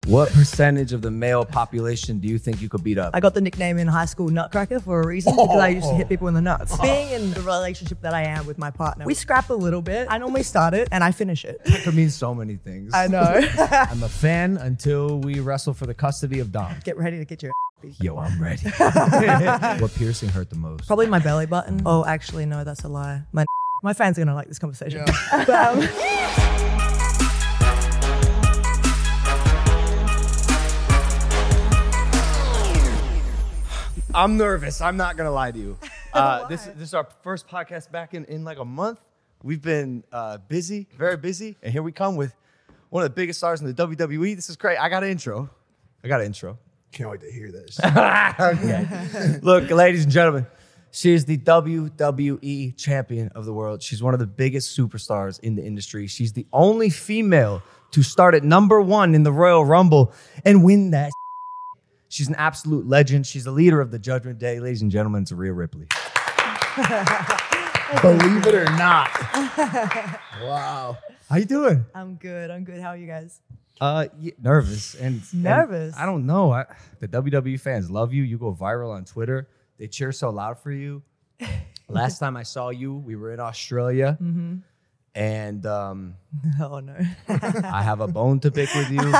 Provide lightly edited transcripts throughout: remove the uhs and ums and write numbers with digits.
What percentage of the male population do you think you could beat up? I got the nickname in high school Nutcracker for a reason because I used to hit people in the nuts. Being in the relationship that I am with my partner, we scrap a little bit. I normally start it and I finish it. That could mean so many things. I know. I'm a fan until we wrestle for the custody of Dom. Get ready to get your beat. Yo, I'm ready. What piercing hurt the most? Probably my belly button. Oh, actually, no, that's a lie. My fans are gonna like this conversation. Yeah. I'm nervous. I'm not gonna lie to you. This is our first podcast back in like a month. We've been busy, very busy, and here we come with one of the biggest stars in the WWE. This is great. I got an intro. Can't wait to hear this. Okay. Look, ladies and gentlemen, she is the WWE champion of the world. She's one of the biggest superstars in the industry. She's the only female to start at #1 in the Royal Rumble and win that. She's an absolute legend. She's the leader of the Judgment Day. Ladies and gentlemen, it's Rhea Ripley. Believe it or not. Wow. How you doing? I'm good. How are you guys? Nervous. And Nervous? I don't know. The WWE fans love you. You go viral on Twitter. They cheer so loud for you. Last time I saw you, we were in Australia. Mm-hmm. And Oh, no. I have a bone to pick with you.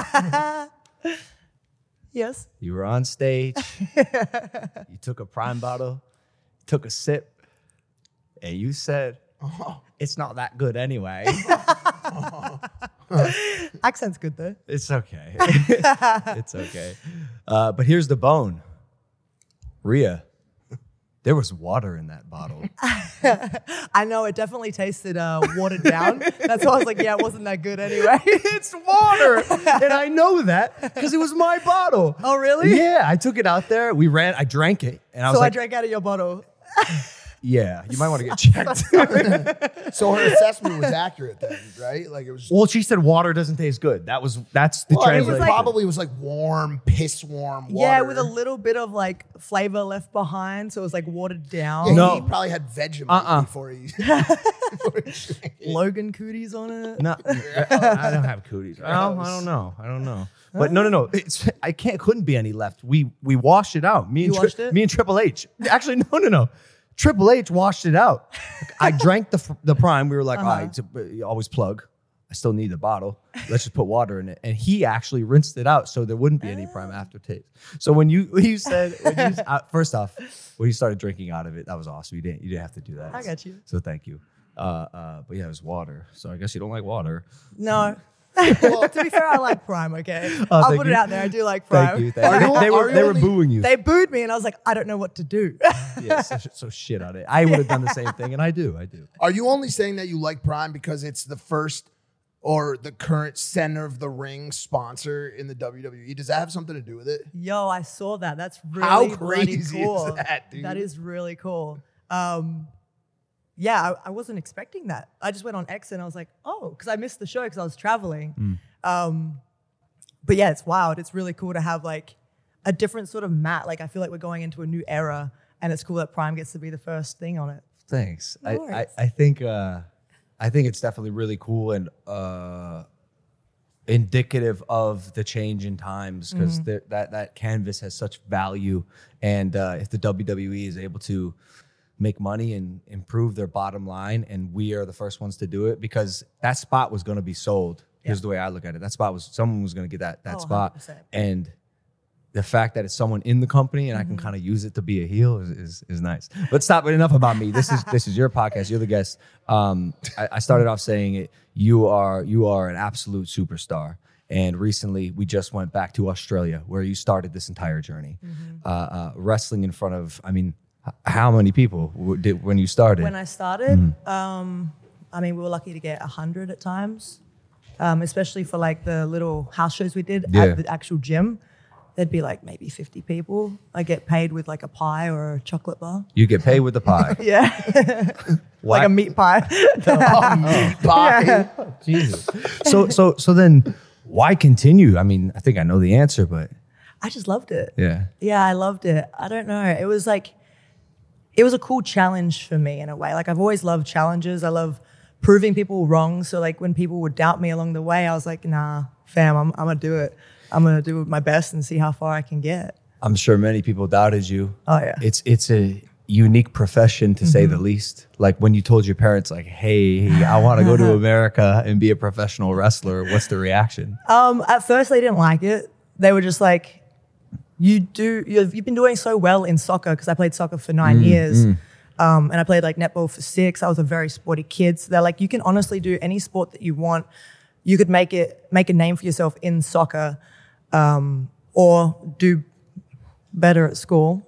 Yes. You were on stage. You took a Prime bottle, took a sip, and you said, it's not that good anyway. Accent's good, though. It's okay. It's okay. But here's the bone. Rhea, there was water in that bottle. I know, it definitely tasted watered down. That's why I was like, yeah, it wasn't that good anyway. It's water. And I know that because it was my bottle. Oh, really? Yeah, I took it out there. I drank it. And I was So like, I drank out of your bottle. yeah, you might want to get checked. So her assessment was accurate then, right? Like it was. Well, she said water doesn't taste good. That's the Well, I mean, translation. it probably was like warm, piss warm water. Yeah, with a little bit of like flavor left behind, so it was like watered down. Yeah, No. he probably had Vegemite before he drank it. Logan cooties on it. No, I don't have cooties. I don't know. But no. I couldn't be any left. We washed it out. Me washed it? Me and Triple H. Actually, no. Triple H washed it out. I drank the Prime. We were like, all right, you always plug. I still need the bottle. Let's just put water in it. And he actually rinsed it out so there wouldn't be any Prime aftertaste. So when you said, first off, when you started drinking out of it, that was awesome. You didn't have to do that. I got you. So thank you. But yeah, it was water. So I guess you don't like water. No. Well, to be fair, I like Prime, okay? I'll thank put you. it out there. I do like Prime. Thank you. They were booing you. They booed me, and I was like, I don't know what to do. Yeah, so shit on it. I would have done the same thing, and I do. Are you only saying that you like Prime because it's the first or the current center of the ring sponsor in the WWE? Does that have something to do with it? Yo, I saw that. That's really How bloody crazy cool. is that, dude? That is really cool. Yeah, I wasn't expecting that. I just went on X and I was like, oh, because I missed the show because I was traveling. But yeah, it's wild. It's really cool to have like a different sort of mat. Like I feel like we're going into a new era, and it's cool that Prime gets to be the first thing on it. Thanks. No worries. I think it's definitely really cool and indicative of the change in times because that canvas has such value, and if the WWE is able to make money and improve their bottom line, and we are the first ones to do it because that spot was going to be sold. Here's the way I look at it. That spot someone was going to get that spot. 100%. And the fact that it's someone in the company and I can kind of use it to be a heel is nice. But stop, enough about me. This is your podcast. You're the guest. I started off saying it. You are an absolute superstar. And recently we just went back to Australia where you started this entire journey. Wrestling in front of, how many people did when you started? When I started, we were lucky to get 100 at times, especially for like the little house shows we did at the actual gym. There'd be like maybe 50 people. I get paid with like a pie or a chocolate bar. You get paid with the pie. Yeah. Like a meat pie. Meat pie. Yeah. Jesus. So then why continue? I think I know the answer, but I just loved it. yeah. Yeah, I loved it. I don't know. It was a cool challenge for me in a way. Like I've always loved challenges. I love proving people wrong. So like when people would doubt me along the way, I was like, nah, fam, I'm gonna do it. I'm gonna do my best and see how far I can get. I'm sure many people doubted you. Oh yeah. It's a unique profession to say the least. Like when you told your parents, like, "Hey, I want to go to America and be a professional wrestler," what's the reaction? At first they didn't like it. They were just like, you've been doing so well in soccer, because I played soccer for 9 years. And I played like netball for 6. I was a very sporty kid. So they're like, you can honestly do any sport that you want. You could make a name for yourself in soccer, or do better at school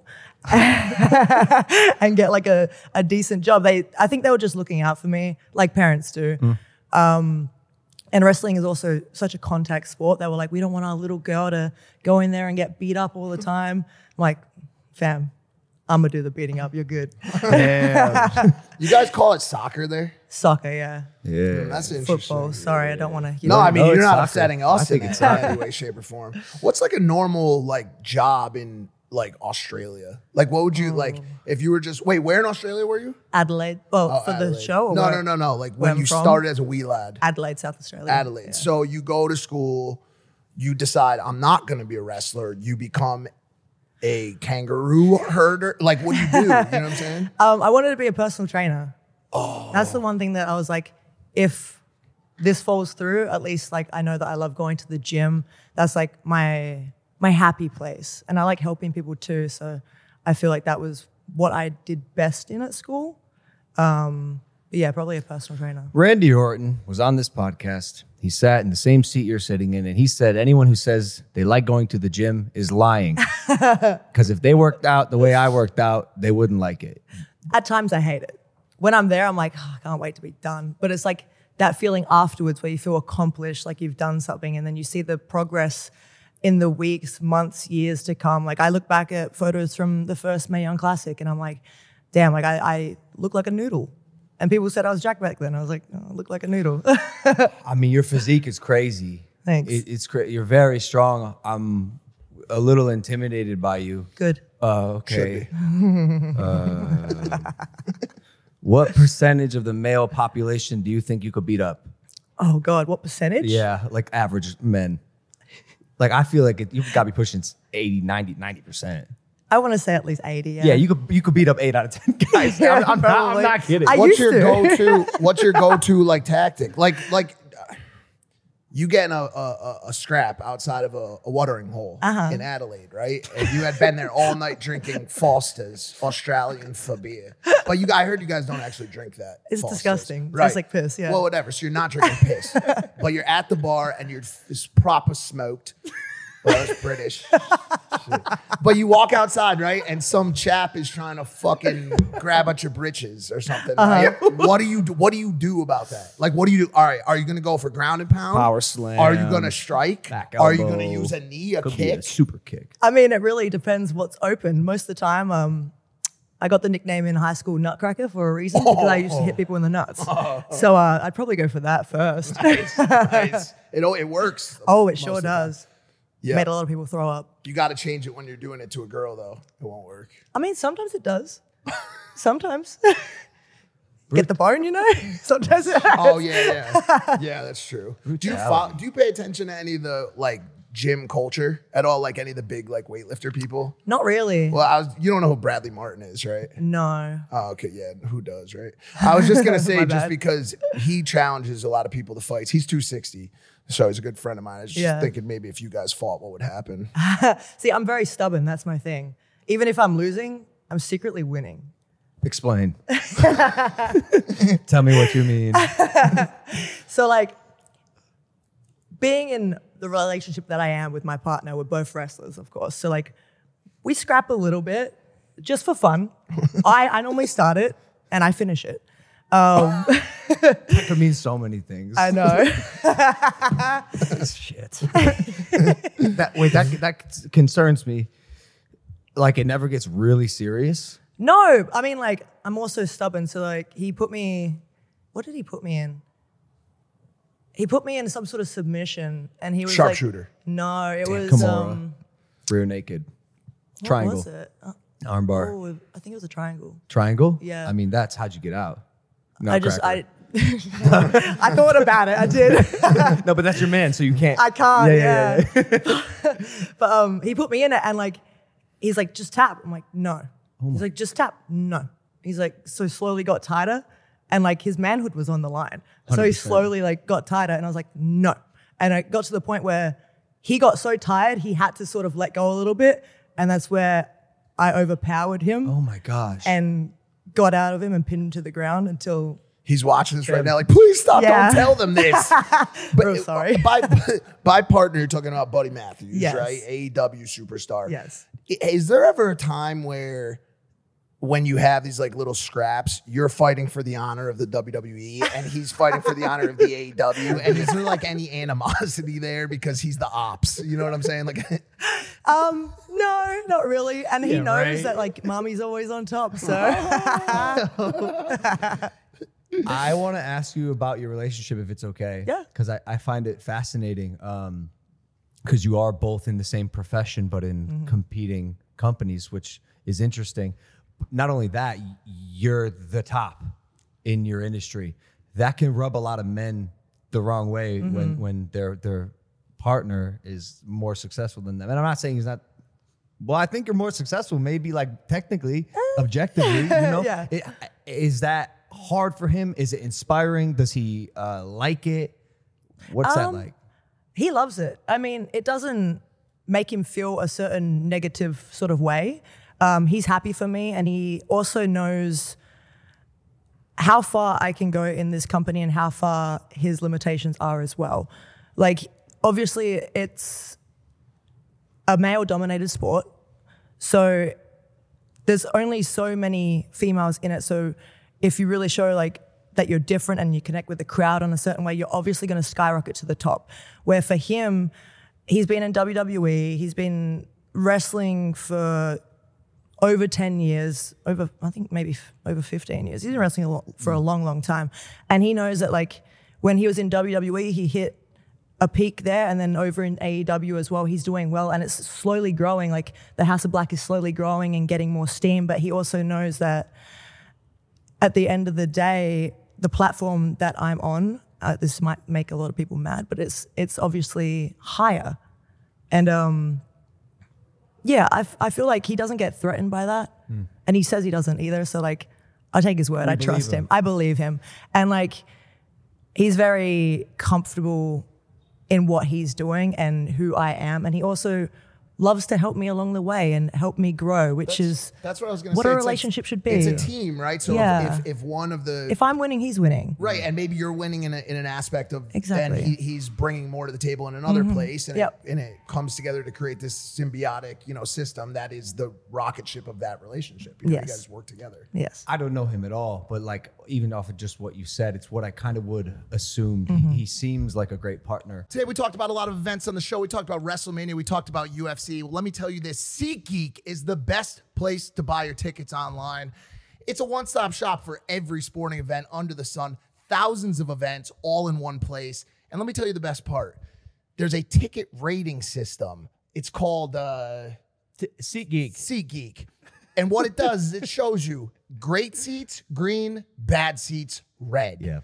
and get like a decent job. I think they were just looking out for me, like parents do. And wrestling is also such a contact sport. They were like, we don't want our little girl to go in there and get beat up all the time. I'm like, fam, I'm gonna do the beating up. You're good. Damn. You guys call it soccer there? Soccer, yeah. Yeah. That's interesting. Football. Sorry, I don't want to. No, I mean, No, you're it's not soccer. upsetting I us think in it's any way, shape, or form. What's like a normal like job in like Australia? Like, what would you like if you were just where in Australia were you? Adelaide. Well, for Adelaide. the show? Or No, where? no. Like where when I'm you from? started as a wee lad. Adelaide, South Australia. Adelaide. Yeah. So you go to school, you decide I'm not going to be a wrestler. You become a kangaroo herder. Like, what do you do? You know what I'm saying? I wanted to be a personal trainer. Oh. That's the one thing that I was like, if this falls through, at least like I know that I love going to the gym. That's like my happy place. And I like helping people too. So I feel like that was what I did best in at school. But yeah, probably a personal trainer. Randy Orton was on this podcast. He sat in the same seat you're sitting in, and he said anyone who says they like going to the gym is lying. Because if they worked out the way I worked out, they wouldn't like it. At times I hate it. When I'm there, I'm like, oh, I can't wait to be done. But it's like that feeling afterwards where you feel accomplished, like you've done something, and then you see the progress in the weeks, months, years to come. Like I look back at photos from the first Mae Young Classic, and I'm like, damn, like I look like a noodle. And people said I was Jack back then. I was like, oh, I look like a noodle. I mean, your physique is crazy. Thanks. It's crazy. You're very strong. I'm a little intimidated by you. Good. Okay. What percentage of the male population do you think you could beat up? Oh God, what percentage? Yeah, like average men. Like I feel like you got to be pushing 80, 90%. I want to say at least 80. Yeah, you could beat up 8 out of 10 guys. Yeah, I'm probably. not kidding. I What's used your to. go-to? What's your go-to like tactic? Like you get in a scrap outside of a watering hole in Adelaide, right? And you had been there all night drinking Foster's Australian for beer. But I heard you guys don't actually drink that. It's Foster's. disgusting. Right. Tastes like piss, yeah. Well, whatever. So you're not drinking piss, but you're at the bar and it's proper smoked. Well, that's British. Shit. But you walk outside, right? And some chap is trying to fucking grab at your britches or something. Right? What do you do? What do you do about that? Like, what do you do? All right, are you gonna go for ground and pound? Power slam. Are you gonna strike? Back Are you elbow. gonna use a knee, a Could be a kick? super kick. I mean, it really depends what's open. Most of the time, I got the nickname in high school Nutcracker for a reason because I used to hit people in the nuts. So I'd probably go for that first. Nice. It works. Oh, it most sure of the time. does. Yeah. Made a lot of people throw up. You got to change it when you're doing it to a girl, though. It won't work. I mean, sometimes it does. Sometimes. Get the bone, you know? Sometimes it Oh yeah. Yeah, that's true. Do you pay attention to any of the like gym culture at all? Like any of the big like weightlifter people? Not really. Well, you don't know who Bradley Martin is, right? No. Oh, okay, yeah. Who does, right? I was just gonna say My just bad. because he challenges a lot of people to fights. He's 260, so he's a good friend of mine. I was just thinking maybe if you guys fought, what would happen? See, I'm very stubborn. That's my thing. Even if I'm losing, I'm secretly winning. Explain. Tell me what you mean. So like being in the relationship that I am with my partner, we're both wrestlers, of course. So like we scrap a little bit just for fun. I normally start it and I finish it. That could mean so many things. I know. Shit. That concerns me. Like it never gets really serious. No, I mean like I'm also stubborn. So like he put me, what did he put me in? He put me in some sort of submission and he was Sharpshooter. Like, no, it was Kimura. Rear naked. what Triangle. was it? Armbar. Oh, I think it was a triangle. Triangle? Yeah. I mean, how'd you get out? I I thought about it. I did. No, but that's your man, so you can't. I can't. Yeah. But he put me in it, and like, he's like, just tap. I'm like, no. Oh He's like, just tap. No. He's like, so slowly got tighter, and like his manhood was on the line. So he 100%. slowly like got tighter, and I was like, no. And it got to the point where he got so tired, he had to sort of let go a little bit, and that's where I overpowered him. Oh my gosh. And got out of him and pinned him to the ground until. He's watching this right now, like, please stop! Yeah. Don't tell them this. Bro, sorry. By partner, you're talking about Buddy Matthews, Yes. right? AEW superstar. Yes. Is there ever a time where, when you have these like little scraps, you're fighting for the honor of the WWE and he's fighting for the honor of the AEW? And is there like any animosity there because he's the ops? You know what I'm saying? Like, No, not really. And he Yeah, knows right. that like mommy's always on top. So I want to ask you about your relationship, if it's okay. Yeah. Because I find it fascinating. Because you are both in the same profession, but in competing companies, which is interesting. Not only that, you're the top in your industry. That can rub a lot of men the wrong way when their partner is more successful than them. And I'm not saying he's not. Well, I think you're more successful, maybe like technically, objectively. You know, Yeah. Is that hard for him? Is it inspiring? Does he like it? What's that like? he loves it. I mean, it doesn't make him feel a certain negative sort of way. He's happy for me, and he also knows how far I can go in this company and how far his limitations are as well. Like, obviously, it's a male-dominated sport, so there's only so many females in it. So if you really show like that you're different and you connect with the crowd in a certain way, you're obviously going to skyrocket to the top. Where for him, he's been in WWE, he's been wrestling for over 10 years, I think maybe over 15 years. He's been wrestling for a long, long time. And he knows that like when he was in WWE, he hit a peak there, and then over in AEW as well, he's doing well, and it's slowly growing. Like the House of Black is slowly growing and getting more steam, but he also knows that at the end of the day, the platform that I'm on, this might make a lot of people mad, but it's obviously higher. And yeah, I feel like he doesn't get threatened by that. And he says he doesn't either. So like, I take his word. I trust him. I believe him. And like, he's very comfortable in what he's doing and who I am. And he also loves to help me along the way and help me grow, which is that's what I was going to what say. a It's relationship should be. It's a team, right? So Yeah. if one of the If I'm winning, he's winning. right, and maybe you're winning in an aspect of Exactly. then he's bringing more to the table in another place, and Yep. it comes together to create this symbiotic, system that is the rocket ship of that relationship. You Yes. guys work together. Yes. I don't know him at all, but like even off of just what you said, it's what I kind of would assume. He seems like a great partner. Today we talked about a lot of events on the show. We talked about WrestleMania. We talked about UFC. Well, let me tell you this. SeatGeek is the best place to buy your tickets online. It's a one-stop shop for every sporting event under the sun. Thousands of events all in one place. And let me tell you the best part. There's a ticket rating system. It's called SeatGeek. SeatGeek. And what it does is it shows you great seats, green, bad seats, red. Yeah.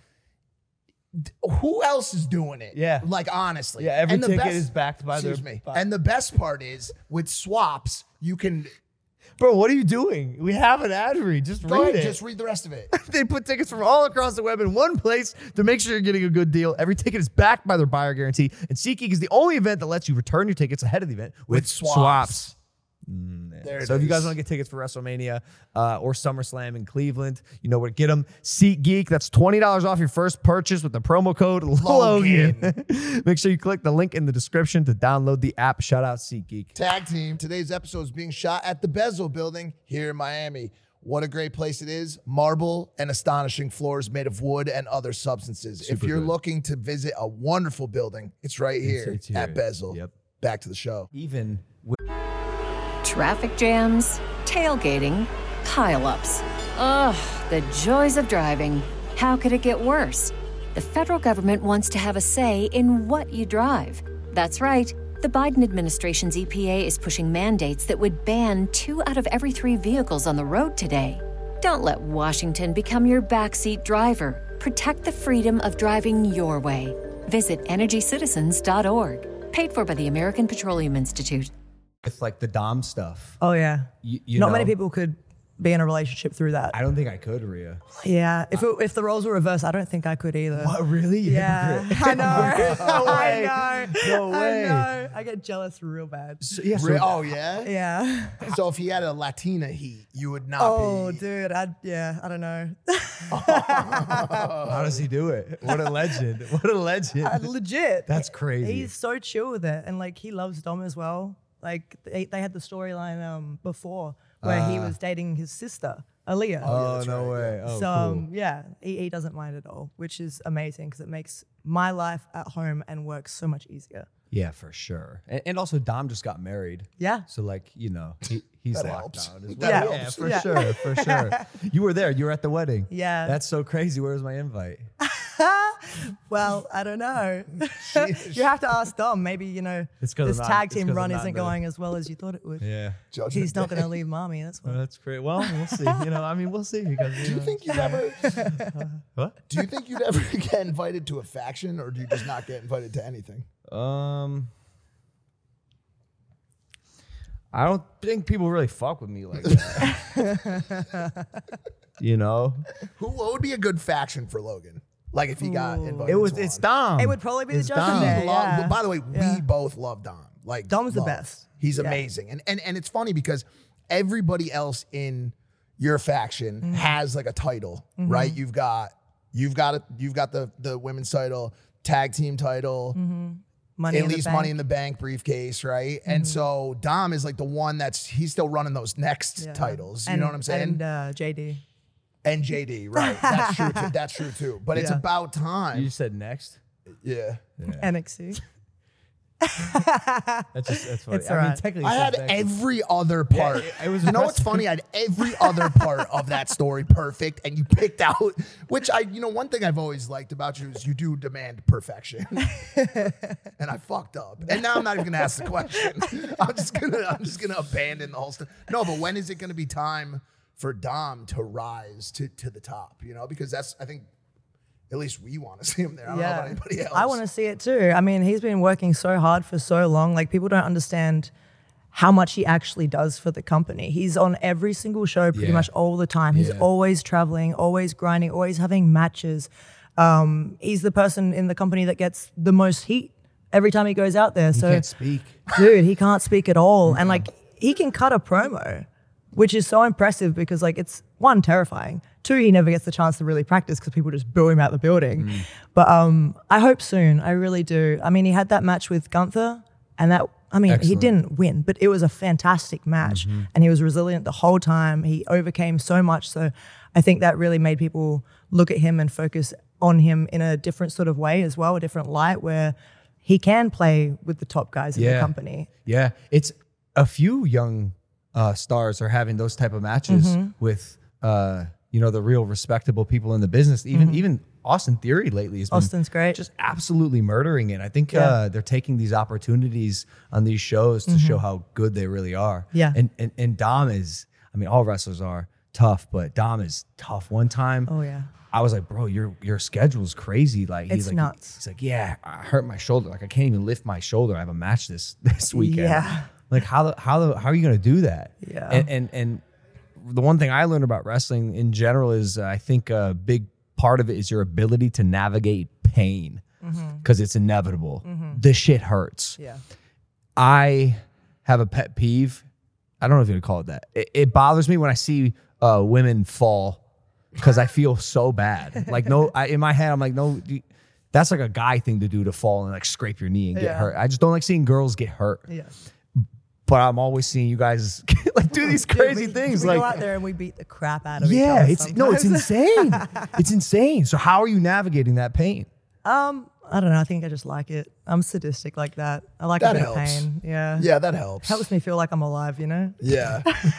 Who else is doing it? Yeah. Like, honestly. Yeah, every And the ticket is backed by their- Excuse me. And the best part is, with swaps, you can... Bro, what are you doing? We have an ad read. Just Go read ahead, it. just read the rest of it. They put tickets from all across the web in one place to make sure you're getting a good deal. Every ticket is backed by their buyer guarantee. And SeatGeek is the only event that lets you return your tickets ahead of the event with swaps. There it So if you guys is. want to get tickets for WrestleMania or SummerSlam in Cleveland, you know where to get them. SeatGeek, that's $20 off your first purchase with the promo code Logan. Make sure you click the link in the description to download the app. Shout out SeatGeek. Tag team. Today's episode is being shot at the Bezel Building here in Miami. What a great place it is. Marble and astonishing floors made of wood and other substances. If Super you're good. looking to visit a wonderful building, it's right here It's here. at Bezel. Yep. Back to the show. Even with Traffic jams, tailgating, pile-ups. Ugh, the joys of driving. How could it get worse? The federal government wants to have a say in what you drive. That's right. The Biden administration's EPA is pushing mandates that would ban 2 out of every 3 vehicles on the road today. Don't let Washington become your backseat driver. Protect the freedom of driving your way. Visit EnergyCitizens.org. Paid for by the American Petroleum Institute. With like the Dom stuff. Oh yeah. You Not know, many people could be in a relationship through that. I don't think I could, Rhea. Yeah. If the roles were reversed, I don't think I could either. What, really? You Yeah. hypocrite. I know. No way. I know. No way. I know. I get jealous real bad. So, yeah, so, Oh yeah. Yeah. So if he had a Latina heat, you would not Oh, be. dude. I don't know. how does he do it? What a legend. What a legend. Legit. That's crazy. He's so chill with it. And like he loves Dom as well. Like they had the storyline before where he was dating his sister, Aaliyah. Oh, no way. Oh, cool. Yeah, he doesn't mind at all, which is amazing because it makes my life at home and work so much easier. Yeah, for sure. And also, Dom just got married. Yeah. So, like, he's That locked helps. down as well. That Yeah, helps. for Yeah. sure, for sure. You were there. You were at the wedding. Yeah. That's so crazy. Where's my invite? Well, I don't know. You have to ask Dom. Maybe, It's 'cause this I'm not- tag it's team 'cause I'm run not isn't there. going as well as you thought it would. Yeah. Judgment He's not Day. going to leave mommy. That's why. That's great. Well, we'll see. We'll see. Because, Do you think you'd ever? What? Do you think you'd ever get invited to a faction, or do you just not get invited to anything? I don't think people really fuck with me like that. What would be a good faction for Logan? Like if he got invited. It's to one. Dom. It would probably be the It's Judgment Dom. Day. Love- Yeah. By the way, Yeah. we both love Dom. Like Dom's the love. best. He's Yeah. amazing, and it's funny because everybody else in your faction Mm-hmm. has like a title, right? You've got the women's title, tag team title. Money At in the least bank. Money in the Bank briefcase, right? And so Dom is like the one he's still running those next Yeah. titles. You know what I'm saying? And JD. And JD, right? That's true too. That's true too. But it's Yeah. about time. You said next? Yeah. NXT. That's funny. It's all right. technically, I had it's next. every other part. it was You know what's funny? I had every other part of that story perfect, and you picked out which one thing I've always liked about you is you do demand perfection, and I fucked up. And now I'm not even gonna ask the question. I'm just gonna abandon the whole stuff. No, but when is it gonna be time for Dom to rise to the top? Because that's I think. At least we want to see him there. I don't know about anybody else. I want to see it too. I mean, he's been working so hard for so long. Like, people don't understand how much he actually does for the company. He's on every single show pretty much all the time. He's always traveling, always grinding, always having matches. He's the person in the company that gets the most heat every time he goes out there. He So, can't speak. dude, he can't speak at all. And like, he can cut a promo, which is so impressive because like it's one, terrifying. Two, he never gets the chance to really practice because people just boo him out the building. But I hope soon. I really do. I mean, he had that match with Gunther, and he Excellent. didn't win, but it was a fantastic match, and he was resilient the whole time. He overcame so much. So I think that really made people look at him and focus on him in a different sort of way as well, a different light where he can play with the top guys in the company. Yeah, it's a few young stars are having those type of matches with the real respectable people in the business. Even Austin Theory lately has been Austin's great. just absolutely murdering it. I think they're taking these opportunities on these shows to show how good they really are. Yeah. And Dom is, all wrestlers are tough, but Dom is tough. One time, Oh, yeah. I was like, bro, your schedule's crazy. Like It's nuts. He's like, yeah, I hurt my shoulder. Like I can't even lift my shoulder. I have a match this weekend. Yeah. Like how are you gonna do that? Yeah. And the one thing I learned about wrestling in general is I think a big part of it is your ability to navigate pain because it's inevitable. This shit hurts. Yeah. I have a pet peeve. I don't know if you would call it that. It bothers me when I see women fall because I feel so bad. Like in my head, I'm like, no, that's like a guy thing to do, to fall and like scrape your knee and get hurt. I just don't like seeing girls get hurt. Yeah. But I'm always seeing you guys like do these crazy things. We like, go out there and we beat the crap out of each other. it's sometimes. insane. It's insane. So how are you navigating that pain? I don't know. I think I just like it. I'm sadistic like that. I like That a bit of helps. pain. Yeah. Yeah, that helps. Helps me feel like I'm alive, Yeah.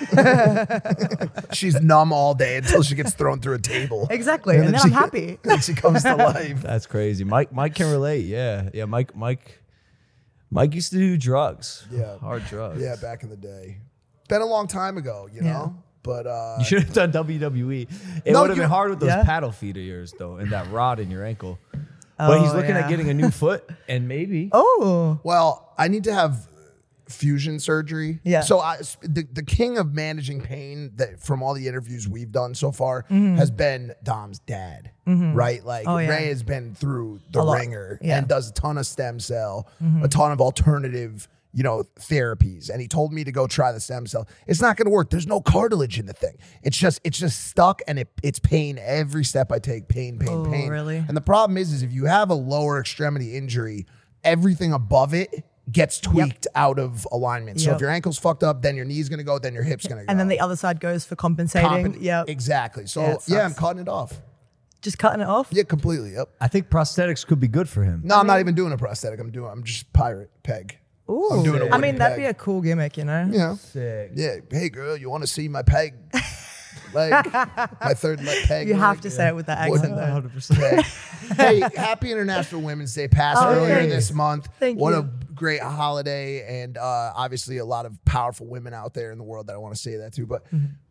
She's numb all day until she gets thrown through a table. Exactly. And then I'm happy. Then she comes to life. That's crazy. Mike can relate. Yeah. Mike used to do drugs. Yeah. Hard drugs. Yeah, back in the day. Been a long time ago, you know? But You should have done WWE. It No, would have you- been hard with those Yeah. paddle feet of yours, though, and that rod in your ankle. But he's looking at getting a new foot, and maybe. Oh, well, I need to have fusion surgery. Yeah. So the king of managing pain that from all the interviews we've done so far has been Dom's dad, right? Like Oh, yeah. Ray has been through the A lot. ringer Yeah. and does a ton of stem cell, a ton of alternative, therapies. And he told me to go try the stem cell. It's not going to work. There's no cartilage in the thing. It's just stuck, and it's pain every step I take. Pain. Oh, really? And the problem is if you have a lower extremity injury, everything above it gets tweaked out of alignment. So Yep. if your ankle's fucked up, then your knee's gonna go, then your hip's gonna go. and then the other side goes for compensating. Yeah, Exactly. So Yeah, it yeah, I'm sucks. cutting it off. just cutting it off. Yeah, completely. Yep. I think prosthetics could be good for him. No, I'm not even doing a prosthetic. I'm just pirate peg. Ooh, I'm doing a I wooden mean, that'd peg. be a cool gimmick, you know? Yeah. Sick. Yeah. Hey girl, you want to see my peg leg? My third leg peg. You have leg? to say it with that Wooden accent, though. 100%. Peg. Hey, happy International Women's Day passed Oh, earlier thanks. this month. Thank what you. a great holiday, and obviously a lot of powerful women out there in the world that I want to say that to. But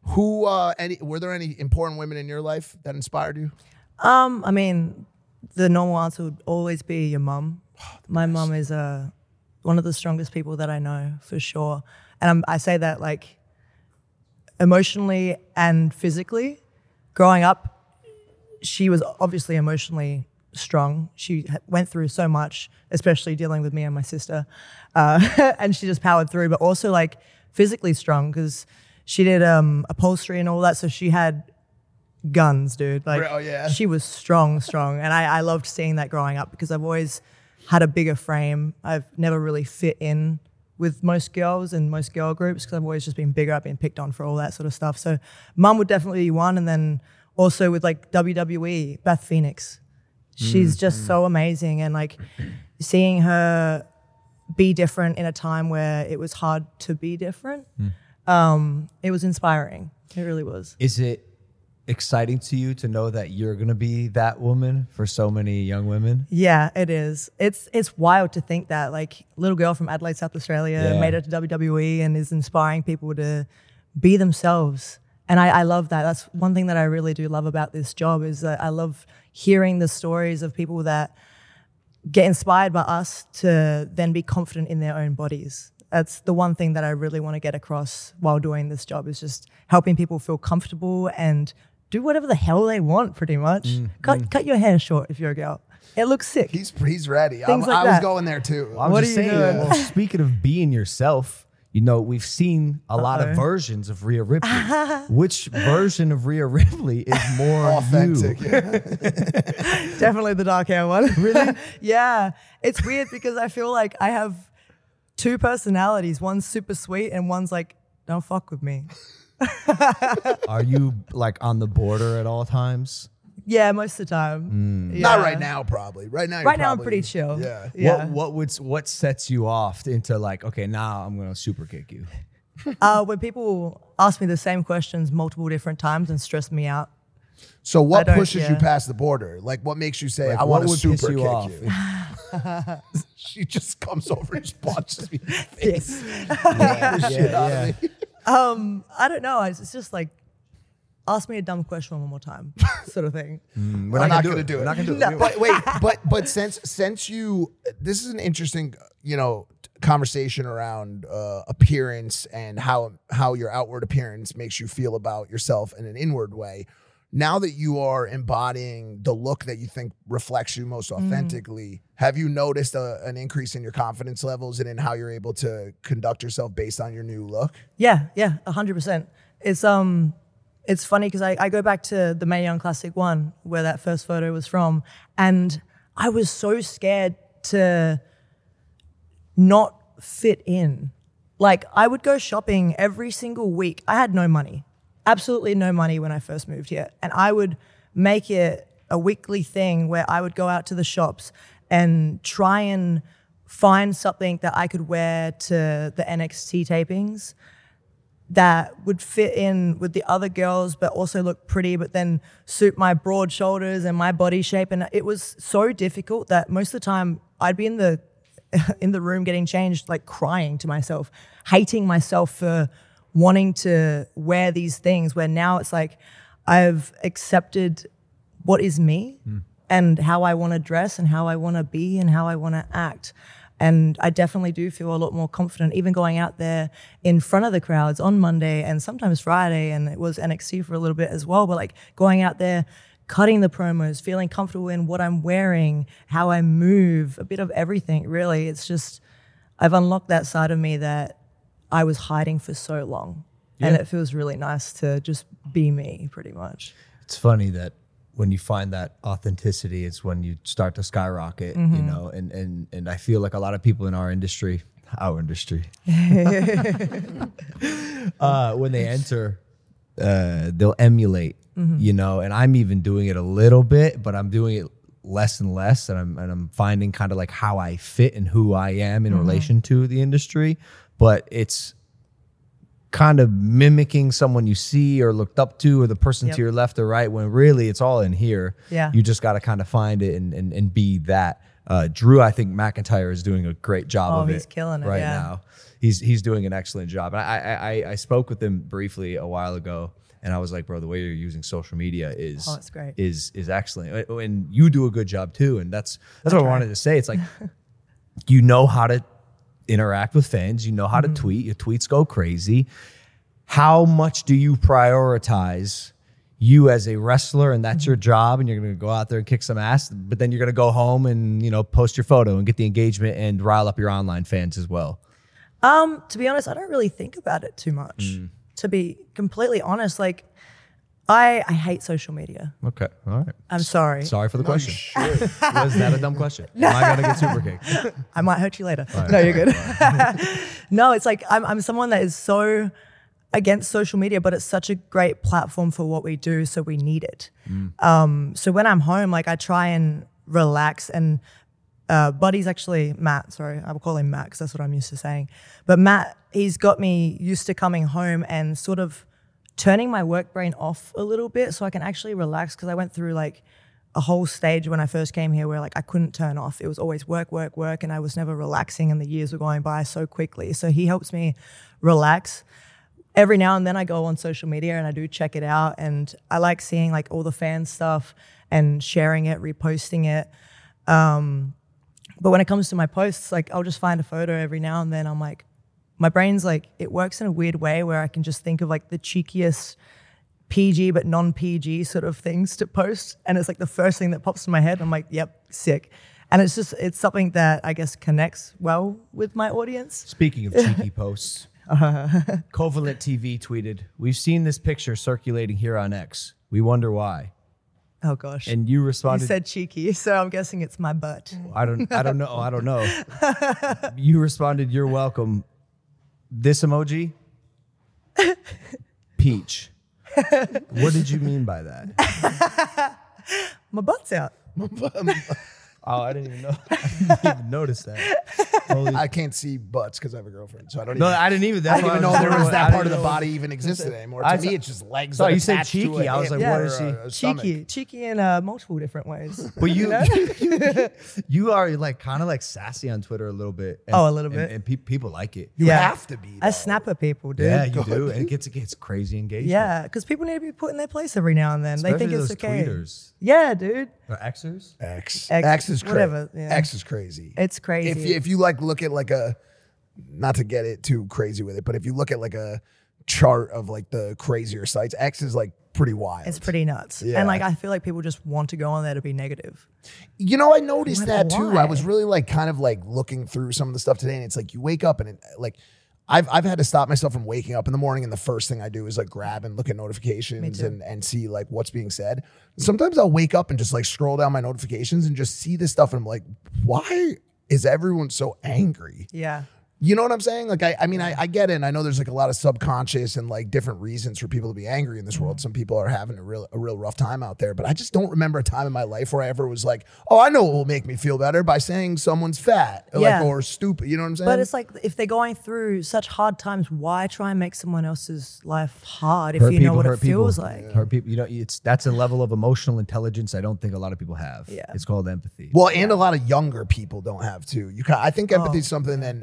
were there any important women in your life that inspired you? I mean, the normal answer would always be your mum. My mum is one of the strongest people that I know, for sure. And I say that like emotionally and physically. Growing up, she was obviously emotionally strong. She went through so much, especially dealing with me and my sister. And she just powered through, but also like physically strong because she did upholstery and all that. So she had guns, dude. Like, Oh, yeah. she was strong. And I loved seeing that growing up because I've always had a bigger frame. I've never really fit in with most girls and most girl groups because I've always just been bigger. I've been picked on for all that sort of stuff. So mum would definitely be one. And then also with like WWE, Beth Phoenix. She's just so amazing. And like seeing her be different in a time where it was hard to be different, it was inspiring. It really was. Is it exciting to you to know that you're going to be that woman for so many young women? Yeah, it is. It's wild to think that like little girl from Adelaide, South Australia Yeah. made it to WWE and is inspiring people to be themselves. And I love that. That's one thing that I really do love about this job is that I love hearing the stories of people that get inspired by us to then be confident in their own bodies. That's the one thing that I really want to get across while doing this job is just helping people feel comfortable and do whatever the hell they want, pretty much. Cut your hair short if you're a girl. It looks sick. He's ready. Things like I was that. going there too. I'm What just are you saying, doing? well, speaking of being yourself, we've seen a lot of versions of Rhea Ripley. Which version of Rhea Ripley is more Authentic. you? Yeah. Definitely the dark hair one. Really? Yeah. It's weird because I feel like I have two personalities. One's super sweet and one's like, don't fuck with me. Are you like on the border at all times? Yeah, most of the time. Yeah. Not right now, probably. Right now, Right now I'm pretty chill. Yeah. Yeah. What sets you off into like, okay, now I'm gonna super kick you? When people ask me the same questions multiple different times and stress me out. So what I don't- pushes you yeah. past the border? Like what makes you say, Like, I want what to would piss super you kick off? you? She just comes over and just punches me in the face. Yeah, The shit out of me. I don't know. It's just like, ask me a dumb question one more time, sort of thing. We're I'm not gonna going to do it. We're not gonna do No. it. But wait, but since you, this is an interesting, conversation around appearance and how your outward appearance makes you feel about yourself in an inward way. Now that you are embodying the look that you think reflects you most authentically, have you noticed an increase in your confidence levels and in how you're able to conduct yourself based on your new look? Yeah, 100%. It's funny because I go back to the Mae Young Classic 1 where that first photo was from, and I was so scared to not fit in. Like I would go shopping every single week. I had no money, absolutely no money when I first moved here, and I would make it a weekly thing where I would go out to the shops and try and find something that I could wear to the NXT tapings that would fit in with the other girls but also look pretty but then suit my broad shoulders and my body shape. And it was so difficult that most of the time I'd be in the room getting changed, like crying to myself, hating myself for wanting to wear these things where now it's like I've accepted what is me and how I want to dress and how I want to be and how I want to act. And I definitely do feel a lot more confident, even going out there in front of the crowds on Monday and sometimes Friday, and it was NXT for a little bit as well, but like going out there, cutting the promos, feeling comfortable in what I'm wearing, how I move, a bit of everything, really. It's just, I've unlocked that side of me that I was hiding for so long. Yeah. And it feels really nice to just be me, pretty much. It's funny that when you find that authenticity, it's when you start to skyrocket, you know, and I feel like a lot of people in our industry, when they enter, they'll emulate, you know, and I'm even doing it a little bit, but I'm doing it less and less, and I'm finding kind of like how I fit and who I am in relation to the industry, but it's kind of mimicking someone you see or looked up to, or the person to your left or right, when really it's all in here. Yeah. You just got to kind of find it and be that. Drew, I think McIntyre is doing a great job of it. He's killing it right now. He's doing an excellent job. And I spoke with him briefly a while ago, and I was like, bro, the way you're using social media is it's great. is excellent. And you do a good job too. And that's what I wanted to say. It's like, you know how to interact with fans, you know how to tweet, your tweets go crazy. How much do you prioritize you as a wrestler, and that's your job, and you're going to go out there and kick some ass, but then you're going to go home and, you know, post your photo and get the engagement and rile up your online fans as well? To be honest, I don't really think about it too much. To be completely honest, like I hate social media. Okay, all right. I'm sorry. Sorry for the question. Was that a dumb question? Am I going to get super kicked? I might hurt you later. Right, no, you're good. No, it's like I'm someone that is so against social media, but it's such a great platform for what we do, so we need it. So when I'm home, like I try and relax, and Buddy's actually Matt, sorry, I will call him Matt because that's what I'm used to saying. But Matt, he's got me used to coming home and sort of turning my work brain off a little bit so I can actually relax, because I went through like a whole stage when I first came here where like I couldn't turn off. It was always work, work, work, and I was never relaxing, and the years were going by so quickly. So he helps me relax. Every now and then I go on social media and I do check it out, and I like seeing like all the fan stuff and sharing it, reposting it. But when it comes to my posts, like I'll just find a photo every now and then. I'm like, my brain's like, it works in a weird way where I can just think of like the cheekiest PG but non-PG sort of things to post. And it's like the first thing that pops in my head. I'm like, yep, sick. And it's something that I guess connects well with my audience. Speaking of cheeky posts, Covalent TV tweeted, "We've seen this picture circulating here on X. We wonder why." Oh gosh. And you responded, You said cheeky, so I'm guessing it's my butt. I don't know. You responded, "You're welcome." This emoji? Peach. What did you mean by that? My butt's out. Oh, I didn't even notice that. I can't see butts because I have a girlfriend, so I don't. I didn't even. I didn't even know there was that part of the body even existed anymore. To me, it's just legs. So that you said attach to cheeky. a I was like, hip what or is she? a stomach. Cheeky in multiple different ways. But you are like kind of like sassy on Twitter a little bit. And, a little bit. And people like it. You have to be. I snap at people, dude. Yeah, you do, and it gets crazy engagement. Yeah, because people need to be put in their place every now and then. Especially they think it's those okay. tweeters. Yeah, dude. Or Xers? X is crazy. Whatever, yeah. X is crazy. It's crazy. If you like look at like a, not to get it too crazy with it, but if you look at like a chart of like the crazier sites, X is like pretty wild. It's pretty nuts. Yeah. And like I feel like people just want to go on there to be negative. You know, I noticed What- that too. why? I was really like kind of like looking through some of the stuff today, and it's like you wake up and it, like I've had to stop myself from waking up in the morning, and the first thing I do is like grab and look at notifications and see like what's being said. Sometimes I'll wake up and just like scroll down my notifications and just see this stuff, and I'm like, why is everyone so angry? Yeah. You know what I'm saying? Like, I mean, I get it. And I know there's like a lot of subconscious and like different reasons for people to be angry in this world. Some people are having a real rough time out there, but I just don't remember a time in my life where I ever was like, oh, I know what will make me feel better by saying someone's fat or stupid. You know what I'm saying? But it's like if they're going through such hard times, why try and make someone else's life hard if Hurt you know people, what hurt it feels people. like? Hurt people. You know, that's a level of emotional intelligence I don't think a lot of people have. Yeah. It's called empathy. well, and a lot of younger people don't have too. I think empathy is something, and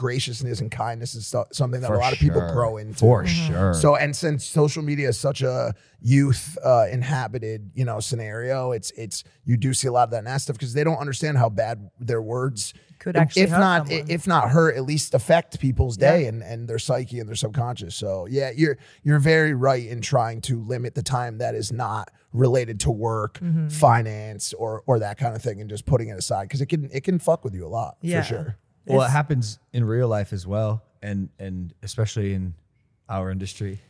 graciousness and kindness is something that For a lot of people sure. grow into. For sure. So, and since social media is such a youth inhabited, scenario, it's you do see a lot of that nasty stuff because they don't understand how bad their words Could actually if hurt not someone. if not hurt, at least affect people's day and their psyche and their subconscious. So yeah, you're very right in trying to limit the time that is not related to work, finance, or that kind of thing, and just putting it aside because it can fuck with you a lot Yeah. for sure. Well, it happens in real life as well, and especially in our industry.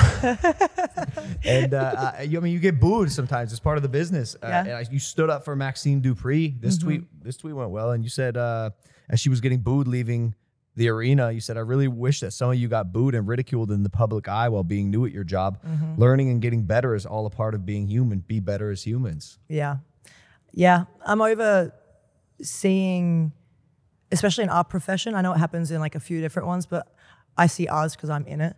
And you get booed sometimes. It's part of the business. And you stood up for Maxine Dupree. This tweet went well, and you said as she was getting booed leaving the arena, you said, "I really wish that some of you got booed and ridiculed in the public eye while being new at your job. Learning and getting better is all a part of being human. Be better as humans." Yeah. Yeah. I'm over seeing, especially in our profession, I know it happens in like a few different ones, but I see ours because I'm in it.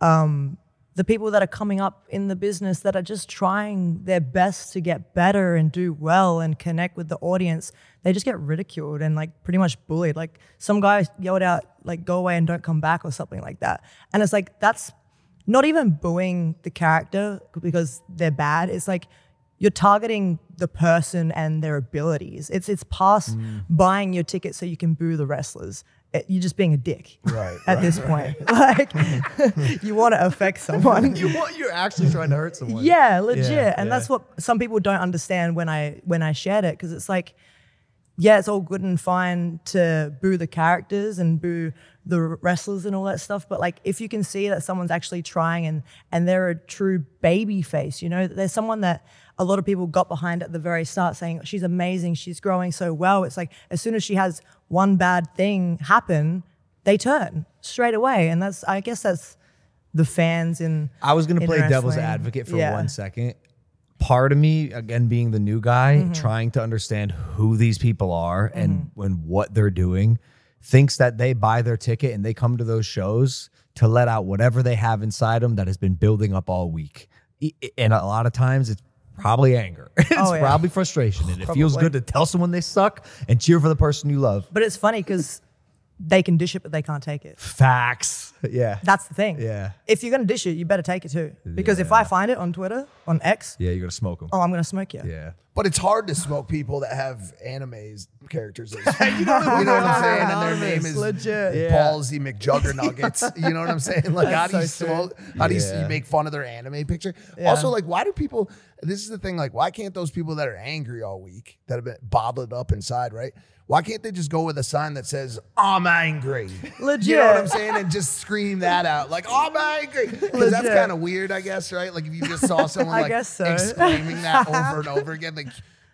The people that are coming up in the business that are just trying their best to get better and do well and connect with the audience, they just get ridiculed and like pretty much bullied. Like some guy yelled out like, "Go away and don't come back," or something like that. And it's like, that's not even booing the character because they're bad. It's like you're targeting the person and their abilities. It's past buying your ticket so you can boo the wrestlers. You're just being a dick at this point. Like, you want to affect someone. You're actually trying to hurt someone. Yeah, legit. Yeah, and yeah. that's what some people don't understand when I shared it, because it's like, yeah, it's all good and fine to boo the characters and boo the wrestlers and all that stuff, but like if you can see that someone's actually trying and they're a true baby face, there's someone that a lot of people got behind at the very start saying, "She's amazing, she's growing so well." It's like as soon as she has one bad thing happen, they turn straight away. And I guess that's the fans in I was going to in play devil's wrestling. advocate for Yeah. 1 second. Part of me, again, being the new guy, trying to understand who these people are and what they're doing, thinks that they buy their ticket and they come to those shows to let out whatever they have inside them that has been building up all week. And a lot of times it's probably anger. It's Oh, yeah. probably frustration. And it feels Probably. good to tell someone they suck and cheer for the person you love. But it's funny because they can dish it, but they can't take it. Facts. Yeah. That's the thing. Yeah. If you're going to dish it, you better take it too. Because if I find it on Twitter, on X, Yeah, you're going to smoke them. oh, I'm going to smoke you. Yeah. But it's hard to smoke people that have animes characters. You know what I'm saying? And their name is Legit. Palsy McJuggernuggets. You know what I'm saying? Like, how do you so true. smoke? How do you Yeah. make fun of their anime picture? Yeah. Also, like, why do people? This is the thing. Like, why can't those people that are angry all week, that have been bottled up inside, right? Why can't they just go with a sign that says "I'm angry"? Legit. You know what I'm saying? And just scream that out, like "I'm angry," because that's Legit. kind of weird, I guess, right? Like if you just saw someone I like guess so. exclaiming that over and over again, like.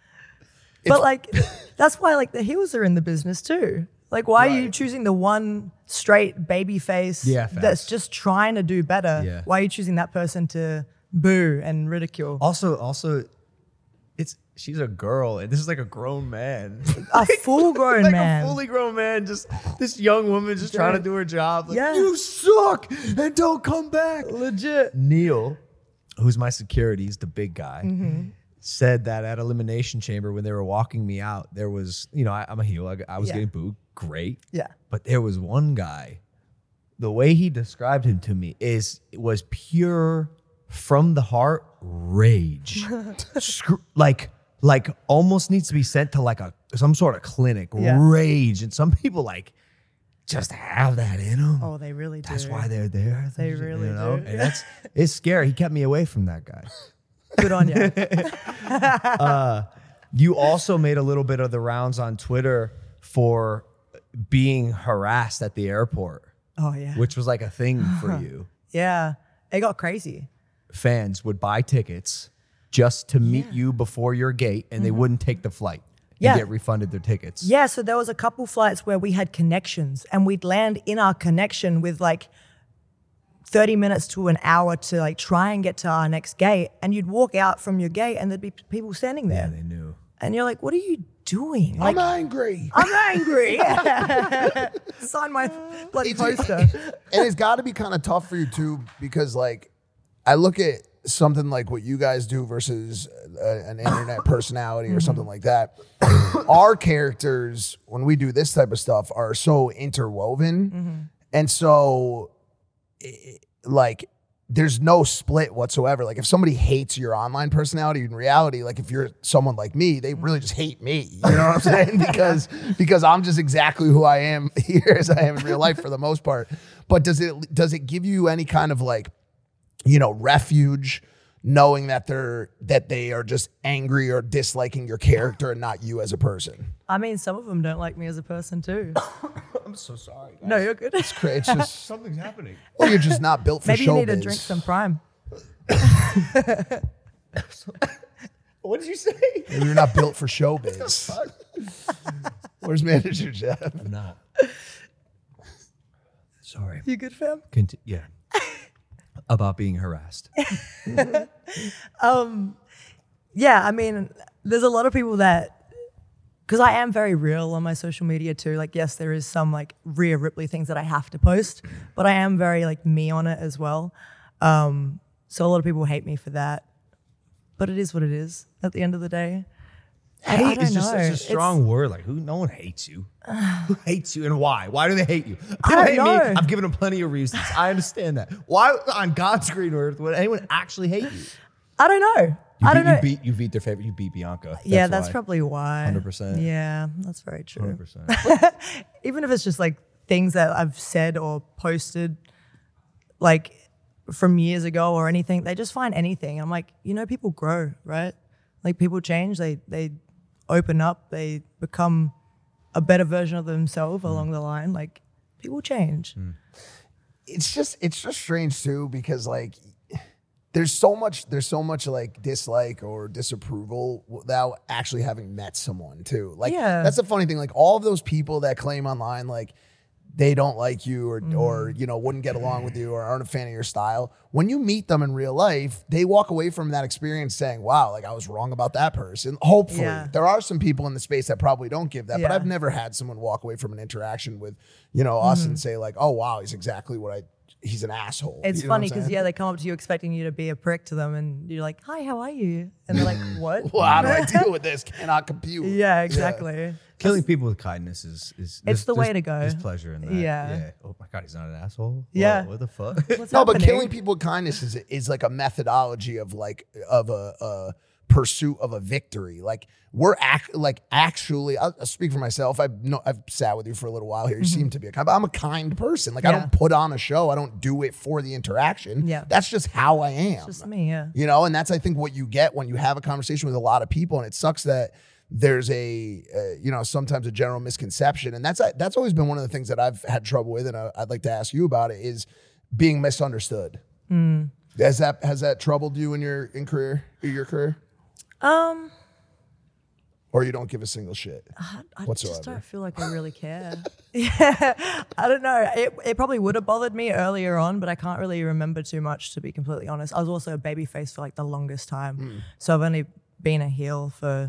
But like, that's why like the heels are in the business too. Like, why are you Right. choosing the one straight baby face Yeah, that's facts. just trying to do better? Yeah. Why are you choosing that person to boo and ridicule? Also, she's a girl, and this is like a grown man. A full-grown like man. a fully grown man, just this young woman just trying to do her job. Like, Yeah. you suck and don't come back. Legit. Neil, who's my security, he's the big guy, said that at Elimination Chamber when they were walking me out, there was, I'm a heel. I was Yeah. getting booed. Great. Yeah. But there was one guy, the way he described him to me was pure from the heart rage. like almost needs to be sent to like some sort of clinic. Yeah. Rage. And some people like just have that in them. Oh, they really do. That's why they're there. They really do. And it's scary. He kept me away from that guy. Good on you. You also made a little bit of the rounds on Twitter for being harassed at the airport, Oh, yeah. which was like a thing for you. Yeah. It got crazy. Fans would buy tickets just to meet you before your gate, and they wouldn't take the flight and Yeah. get refunded their tickets. Yeah, so there was a couple flights where we had connections and we'd land in our connection with like 30 minutes to an hour to like try and get to our next gate, and you'd walk out from your gate and there'd be people standing Yeah, there. they knew. And you're like, what are you doing? Like, I'm angry. I'm angry. Sign my bloody It's- poster. And it's got to be kind of tough for you too, because like I look at something like what you guys do versus an internet personality or something like that, our characters, when we do this type of stuff, are so interwoven. And so, like, there's no split whatsoever. Like, if somebody hates your online personality, in reality, like, if you're someone like me, they really just hate me. You know what I'm saying? Because I'm just exactly who I am here as I am in real life for the most part. But does it give you any kind of, like, you know, refuge, knowing that they are just angry or disliking your character and not you as a person? I mean, some of them don't like me as a person too. I'm so sorry, guys. No, you're good. It's just Something's happening. well, you're just not built for Maybe you showbiz. need to drink some Prime. What did you say? Maybe you're not built for showbiz. Where's manager Jeff? I'm not. Sorry. You good, fam? Yeah. About being harassed. Yeah, I mean, there's a lot of people that, because I am very real on my social media too. Like, yes, there is some like Rhea Ripley things that I have to post, but I am very like me on it as well. So a lot of people hate me for that, but it is what it is at the end of the day. I Hate don't is just know. such a strong word. Like, no one hates you. Who hates you and why? Why do they hate you? People don't hate me. know. I've given them plenty of reasons. I understand that. Why on God's green earth would anyone actually hate you? I don't know. I don't know. You beat their favorite. You beat Bianca. Yeah, that's why. probably why. 100%. Yeah, that's very true. 100%. Even if it's just like things that I've said or posted, like from years ago or anything, they just find anything. I'm like, you know, people grow, right? Like people change. They open up. They become a better version of themselves along the line. Like people change. It's just strange too, because like there's so much like dislike or disapproval without actually having met someone too. Like that's the funny thing. Like all of those people that claim online like they don't like you or you know wouldn't get along with you or aren't a fan of your style. When you meet them in real life, they walk away from that experience saying, "Wow, like I was wrong about that person." Hopefully, there are some people in the space that probably don't give that, but I've never had someone walk away from an interaction with us and say like, "Oh wow, he's exactly what he's an asshole." It's You know what funny I'm because saying? they come up to you expecting you to be a prick to them, and you're like, "Hi, how are you?" And they're like, "What?" Well, how do I deal with this? Cannot compute. Yeah, exactly. Killing people with kindness is It's the way to go. There's pleasure in that. Yeah. Oh my God, he's not an asshole. Yeah. Whoa, what the fuck? What's No, but happening? killing people with kindness is like a methodology of a pursuit of a victory. Like we're actually, I'll speak for myself. I've sat with you for a little while here. You seem to be I'm a kind person. Like I don't put on a show. I don't do it for the interaction. Yeah. That's just how I am. It's just me, yeah. You know, and that's I think what you get when you have a conversation with a lot of people, and it sucks that there's sometimes a general misconception, and that's always been one of the things that I've had trouble with, and I'd like to ask you about it, is being misunderstood. Has that troubled you in your career? Or you don't give a single shit I whatsoever? just don't feel like I really care. Yeah, I don't know. It probably would have bothered me earlier on, but I can't really remember too much, to be completely honest. I was also a babyface for like the longest time. So I've only been a heel for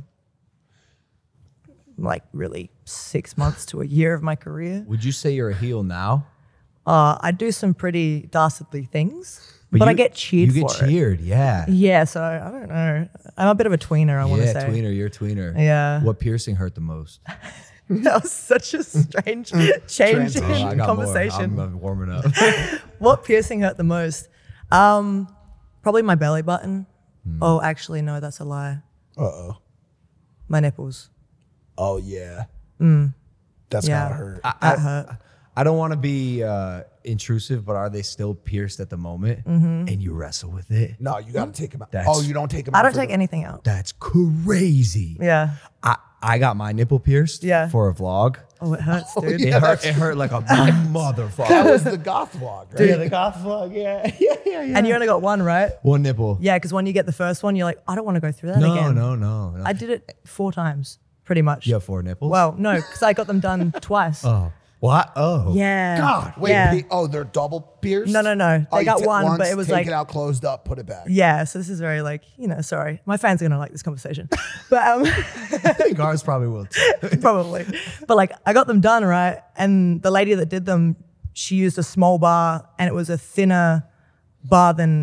like really 6 months to a year of my career. Would you say you're a heel now? I do some pretty dastardly things, but I get cheered for You get cheered, yeah. it. Yeah, so I don't know. I'm a bit of a tweener, I want to say. Yeah, tweener, you're a tweener. Yeah. What piercing hurt the most? That was such a strange change in I got conversation. more. I'm warming up. What piercing hurt the most? Probably my belly button. Oh, actually, no, that's a lie. Uh-oh. My nipples. Oh, yeah. That's Yeah. gotta hurt. That hurt. I don't want to be intrusive, but are they still pierced at the moment? And you wrestle with it? No, you gotta take them out. That's- You don't take them out. I don't for take the- anything out. That's crazy. Yeah. I got my nipple pierced Yeah. for a vlog. Oh, it hurts, dude. yeah. It hurt like a motherfucker. That was the goth vlog, right? Yeah, the goth vlog, yeah. And you only got one, right? One nipple. Yeah, because when you get the first one, you're like, I don't want to go through that again. No. I did it 4 times, pretty much. You have 4 nipples? Well, no, because I got them done twice. Oh. What? Oh. Yeah. God, wait. Yeah. They're double pierced? No. They you got take one, once, but it was take like, it out, closed up, put it back. yeah. So this is very like, sorry, my fans are gonna like this conversation, but I think ours probably will too. probably. But like, I got them done right, and the lady that did them, she used a small bar, and it was a thinner bar than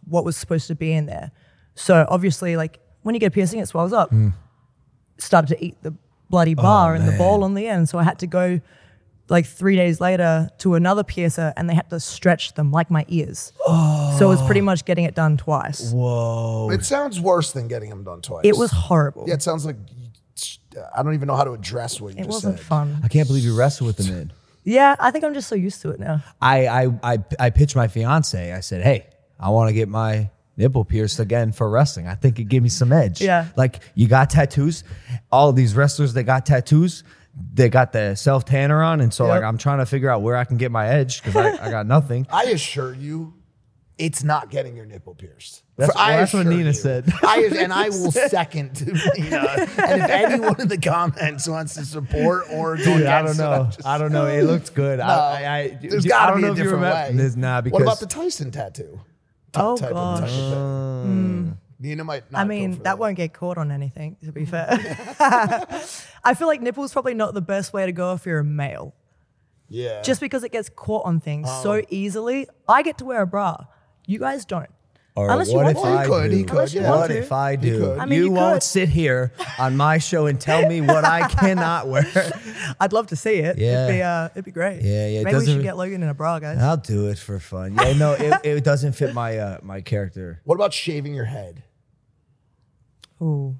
what was supposed to be in there. So obviously, like when you get a piercing, it swells up. Started to eat the bloody bar and the ball on the end. So I had to go like 3 days later to another piercer, and they had to stretch them like my ears. So it was pretty much getting it done twice. Whoa. It sounds worse than getting them done twice. It was horrible. Yeah, it sounds like I don't even know how to address what you It just wasn't said. fun. I can't believe you wrestled with them in. Yeah, I think I'm just so used to it now. I pitched my fiance. I said, hey, I want to get my nipple pierced again for wrestling. I think it gave me some edge. Yeah. Like, you got tattoos. All of these wrestlers that got tattoos, they got the self tanner on. And so, Yep. like, I'm trying to figure out where I can get my edge because I got nothing. I assure you, it's not getting your nipple pierced. That's what assure Nina you. said. And I will second to Nina. And if anyone in the comments wants to support or go Dude, against I don't know. it, I'm just- I don't know. It looked good. there's I got to don't be know a if you different remember- way. There's not because What about the Tyson tattoo? Oh, Type of gosh. thing. Nina might not I go mean, for that won't get caught on anything, to be fair. I feel like nipple's probably not the best way to go if you're a male. Yeah. Just because it gets caught on things so easily. I get to wear a bra. You guys don't. Or Unless you what want if to. Well, I he could, do? he could, Unless you yeah. want What to. if I He do? could. I mean, you you won't could. sit here on my show and tell me what I cannot wear. I'd love to see it. Yeah. It'd be great. Yeah, yeah, it Maybe we doesn't- should get Logan in a bra, guys. I'll do it for fun. Yeah, no, it doesn't fit my my character. What about shaving your head? Ooh.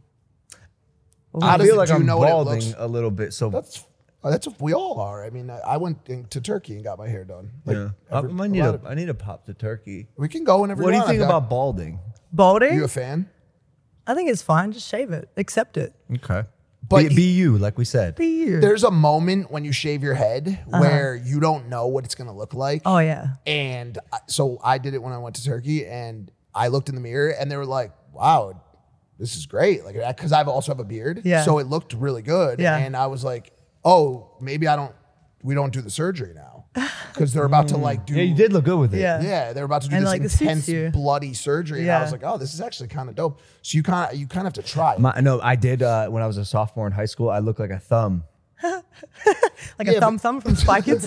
How I does feel it- like do you I'm know what it balding looks- a little bit. So That's what we all are. I mean, I went to Turkey and got my hair done. Like, yeah, every- I a need lot I need to pop to Turkey. we can go whenever. What do you want. think I've got- about balding? Balding? You a fan? I think it's fine. Just shave it. Accept it. Okay, But be you, like we said. Be you. There's a moment when you shave your head where you don't know what it's gonna look like. Oh, yeah. And so I did it when I went to Turkey, and I looked in the mirror, and they were like, "Wow, this is great!" Like, because I've also have a beard, Yeah. so it looked really good. Yeah. And I was like, "Oh, maybe we don't do the surgery now because they're about to like do." Yeah, you did look good with it. Yeah. Yeah, they're about to do And, this like, it suits intense you. bloody surgery, and I Yeah. was like, "Oh, this is actually kind of dope." So you kind of have to try it. No, I did when I was a sophomore in high school. I looked like a thumb. Like Yeah, a thumb from Spy Kids.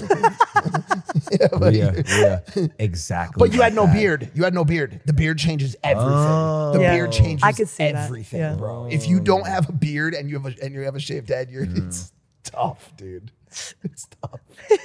Yeah, exactly. But you had no like that. beard. You had no beard. The beard changes everything. The Yeah. beard changes I could see that. everything, Yeah. bro. If you don't have a beard and you have a shaved head, it's tough, dude. It's tough.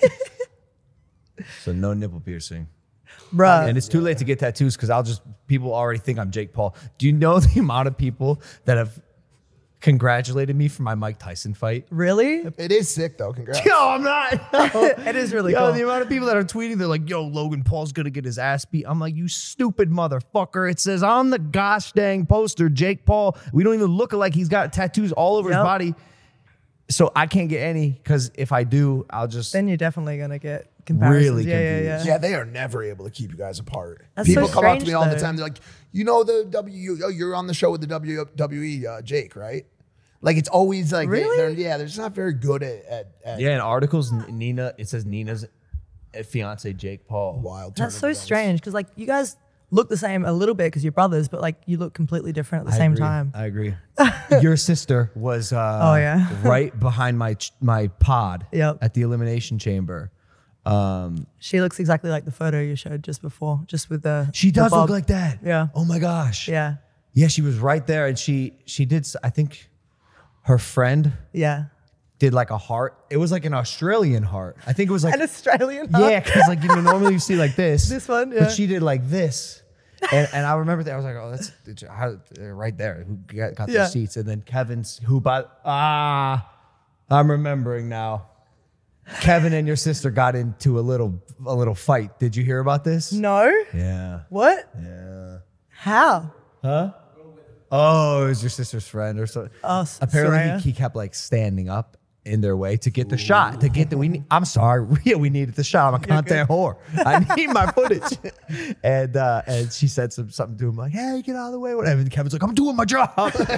So no nipple piercing. Bruh. And it's too late to get tattoos because people already think I'm Jake Paul. Do you know the amount of people that have congratulated me for my Mike Tyson fight? Really? It is sick though. Congrats. No, I'm not. It is really Yo, cool. the amount of people that are tweeting, they're like, yo, Logan Paul's gonna get his ass beat. I'm like, you stupid motherfucker. It says on the gosh dang poster, Jake Paul. We don't even look like he's got tattoos all over his Yep. body. So I can't get any because if I do, I'll just Then you're definitely going to get comparisons. Really yeah, confused. yeah. Yeah, they are never able to keep you guys apart. That's People so come up to me strange, all the though. time. They're like, you know, you're on the show with the WWE, Jake, right? Like it's always like, Really? they're just not very good at yeah. In articles, Nina, it says Nina's fiance Jake Paul. wild. That's turn so of events. strange because, like, you guys look the same a little bit because you're brothers, but, like, you look completely different at the same time. I agree. Your sister was yeah. right behind my pod Yep. at the Elimination Chamber. She looks exactly like the photo you showed just before, just with the. She the does look bob. like that. Yeah. Oh my gosh. Yeah. Yeah, she was right there, and she did. I think her friend Yeah. did like a heart. It was like an Australian heart. I think it was like An Australian. yeah, because like normally you see like this. This one, yeah. But she did like this. And I remember that I was like, oh, that's they're right there. Who got Yeah. the seats? And then Kevin's I'm remembering now. Kevin and your sister got into a little fight. Did you hear about this? No. Yeah. What? Yeah. How? Oh, it was your sister's friend or so. Oh, Apparently Soraya. he kept like standing up in their way to get the shot. To get the I'm sorry, we needed the shot. I'm a content whore. I need my footage. And she said something to him like, "Hey, get out of the way," whatever. And Kevin's like, "I'm doing my job."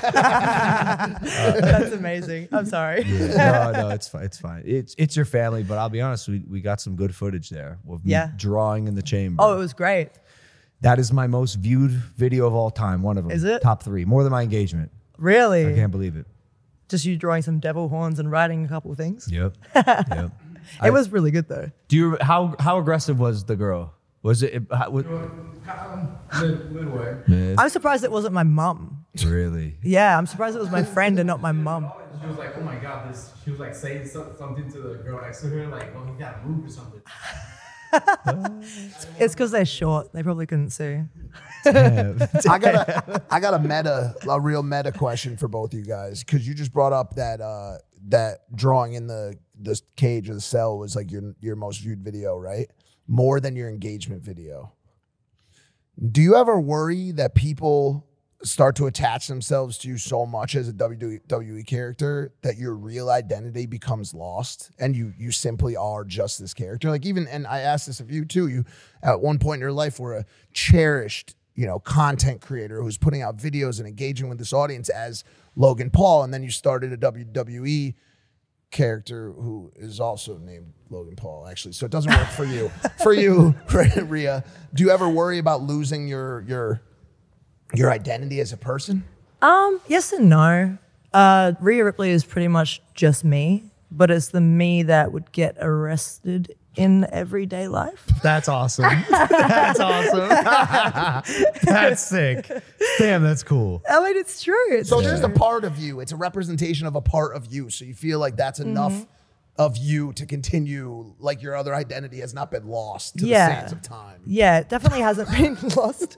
That's amazing. I'm sorry. No, it's fine. It's fine. It's your family, but I'll be honest, we got some good footage there of me Yeah. drawing in the chamber. Oh, it was great. That is my most viewed video of all time. One of them. Is it? Top 3, more than my engagement? Really? I can't believe it. Just you drawing some devil horns and writing a couple of things. Yep. Yep. It was really good though. Do you how aggressive was the girl? Was it? Midway. Mid? I'm surprised it wasn't my mum. Really? Yeah, I'm surprised it was my friend and not my mum. She was like, oh my God, this. She was like saying something to the girl next to her, like, oh, he got moved or something. It's because they're short. They probably couldn't see. I got a real meta question for both you guys, because you just brought up that that drawing in the cage of the cell was like your most viewed video, right? More than your engagement video. Do you ever worry that people start to attach themselves to you so much as a WWE character that your real identity becomes lost and you simply are just this character? Like, even, and I asked this of you too, you at one point in your life were a cherished, content creator who's putting out videos and engaging with this audience as Logan Paul, and then you started a WWE character who is also named Logan Paul, actually. So it doesn't work for you. For you, Rhea, do you ever worry about losing your identity as a person? Yes and no. Rhea Ripley is pretty much just me, but it's the me that would get arrested in everyday life. That's awesome. That's awesome. That's sick. Damn, that's cool. I mean, it's true. So there's a part of you. It's a representation of a part of you. So you feel like that's enough of you to continue, like your other identity has not been lost to the sands of time. Yeah, it definitely hasn't been lost.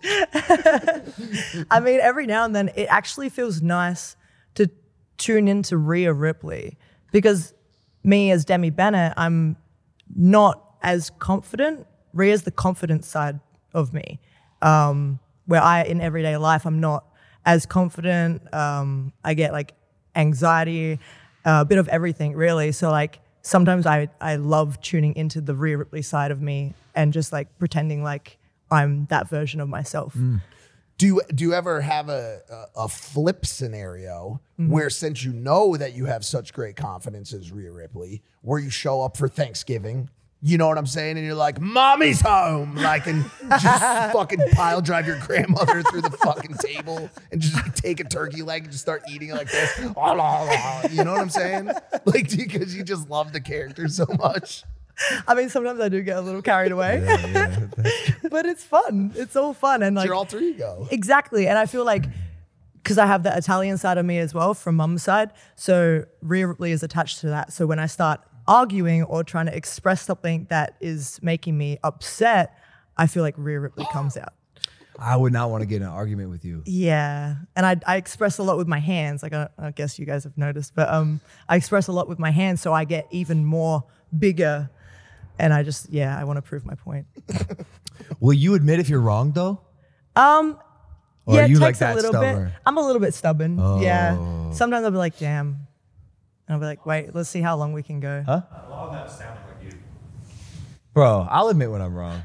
I mean, every now and then it actually feels nice to tune into Rhea Ripley, because me as Demi Bennett, I'm not as confident. Rhea's the confident side of me, where in everyday life, I'm not as confident. I get like anxiety, a bit of everything really. So like sometimes I love tuning into the Rhea Ripley side of me and just like pretending like I'm that version of myself. Do you ever have a flip scenario where, since you know that you have such great confidence as Rhea Ripley, where you show up for Thanksgiving, you know what I'm saying, and you're like, "Mommy's home," like, and just fucking pile drive your grandmother through the fucking table and just take a turkey leg and just start eating it like this? You know what I'm saying? Like, because you just love the character so much. I mean, sometimes I do get a little carried away, but it's fun. It's all fun. And like, It's your alter ego. Exactly. And I feel like, because I have the Italian side of me as well from mum's side, so Rhea Ripley is attached to that. So when I start arguing or trying to express something that is making me upset, I feel like Rhea Ripley comes out. I would not want to get in an argument with you. Yeah. And I express a lot with my hands. Like I guess you guys have noticed, but I express a lot with my hands, so I get even more bigger. And I just, I want to prove my point. Will you admit if you're wrong though? Or are you it like takes that a little stubborn? bit. I'm a little bit stubborn. Oh. Yeah. Sometimes I'll be like, damn. And I'll be like, wait, let's see how long we can go. Huh? A lot of that sounded like you. Bro, I'll admit when I'm wrong.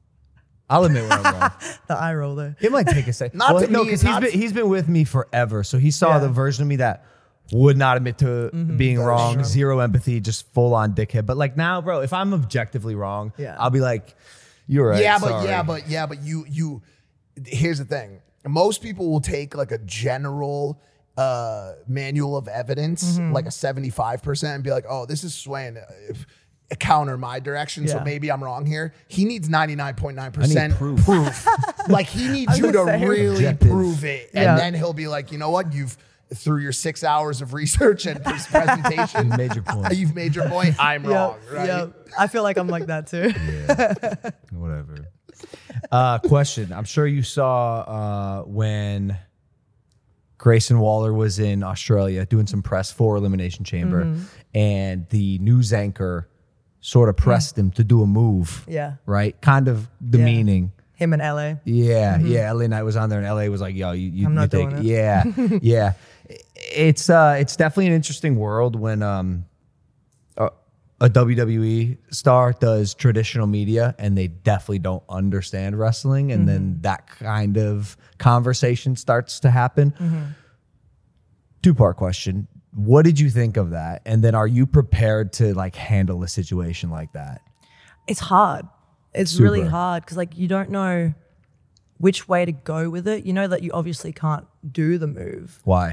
The eye roll though. It might take a second. Not to me, because not he's been with me forever. So he saw Yeah. the version of me that would not admit to being wrong, zero empathy, just full on dickhead. But like now, bro, if I'm objectively wrong, I'll be like, you're right. But you here's the thing. Most people will take like a general manual of evidence, like a 75%, and be like, oh, this is swaying counter my direction, so maybe I'm wrong here. He needs 99.9% proof. Like, he needs you to really Objective. prove it, and then he'll be like, you know what, you've through your 6 hours of research and presentation, You made your point. You've made your point. I'm wrong, right? Yeah. I feel like I'm like that too. Whatever. Question. I'm sure you saw when Grayson Waller was in Australia doing some press for Elimination Chamber, and the news anchor sort of pressed him to do a move. Yeah. Right? Kind of demeaning. Him in LA. Yeah, LA Knight was on there, and LA was like, "Yo, you I'm not take doing it." Yeah, yeah. It's definitely an interesting world when a WWE star does traditional media, and they definitely don't understand wrestling, and then that kind of conversation starts to happen. 2-part question: what did you think of that? And then, are you prepared to like handle a situation like that? It's hard. It's Super. really hard because like you don't know which way to go with it. You know that you obviously can't do the move. Why?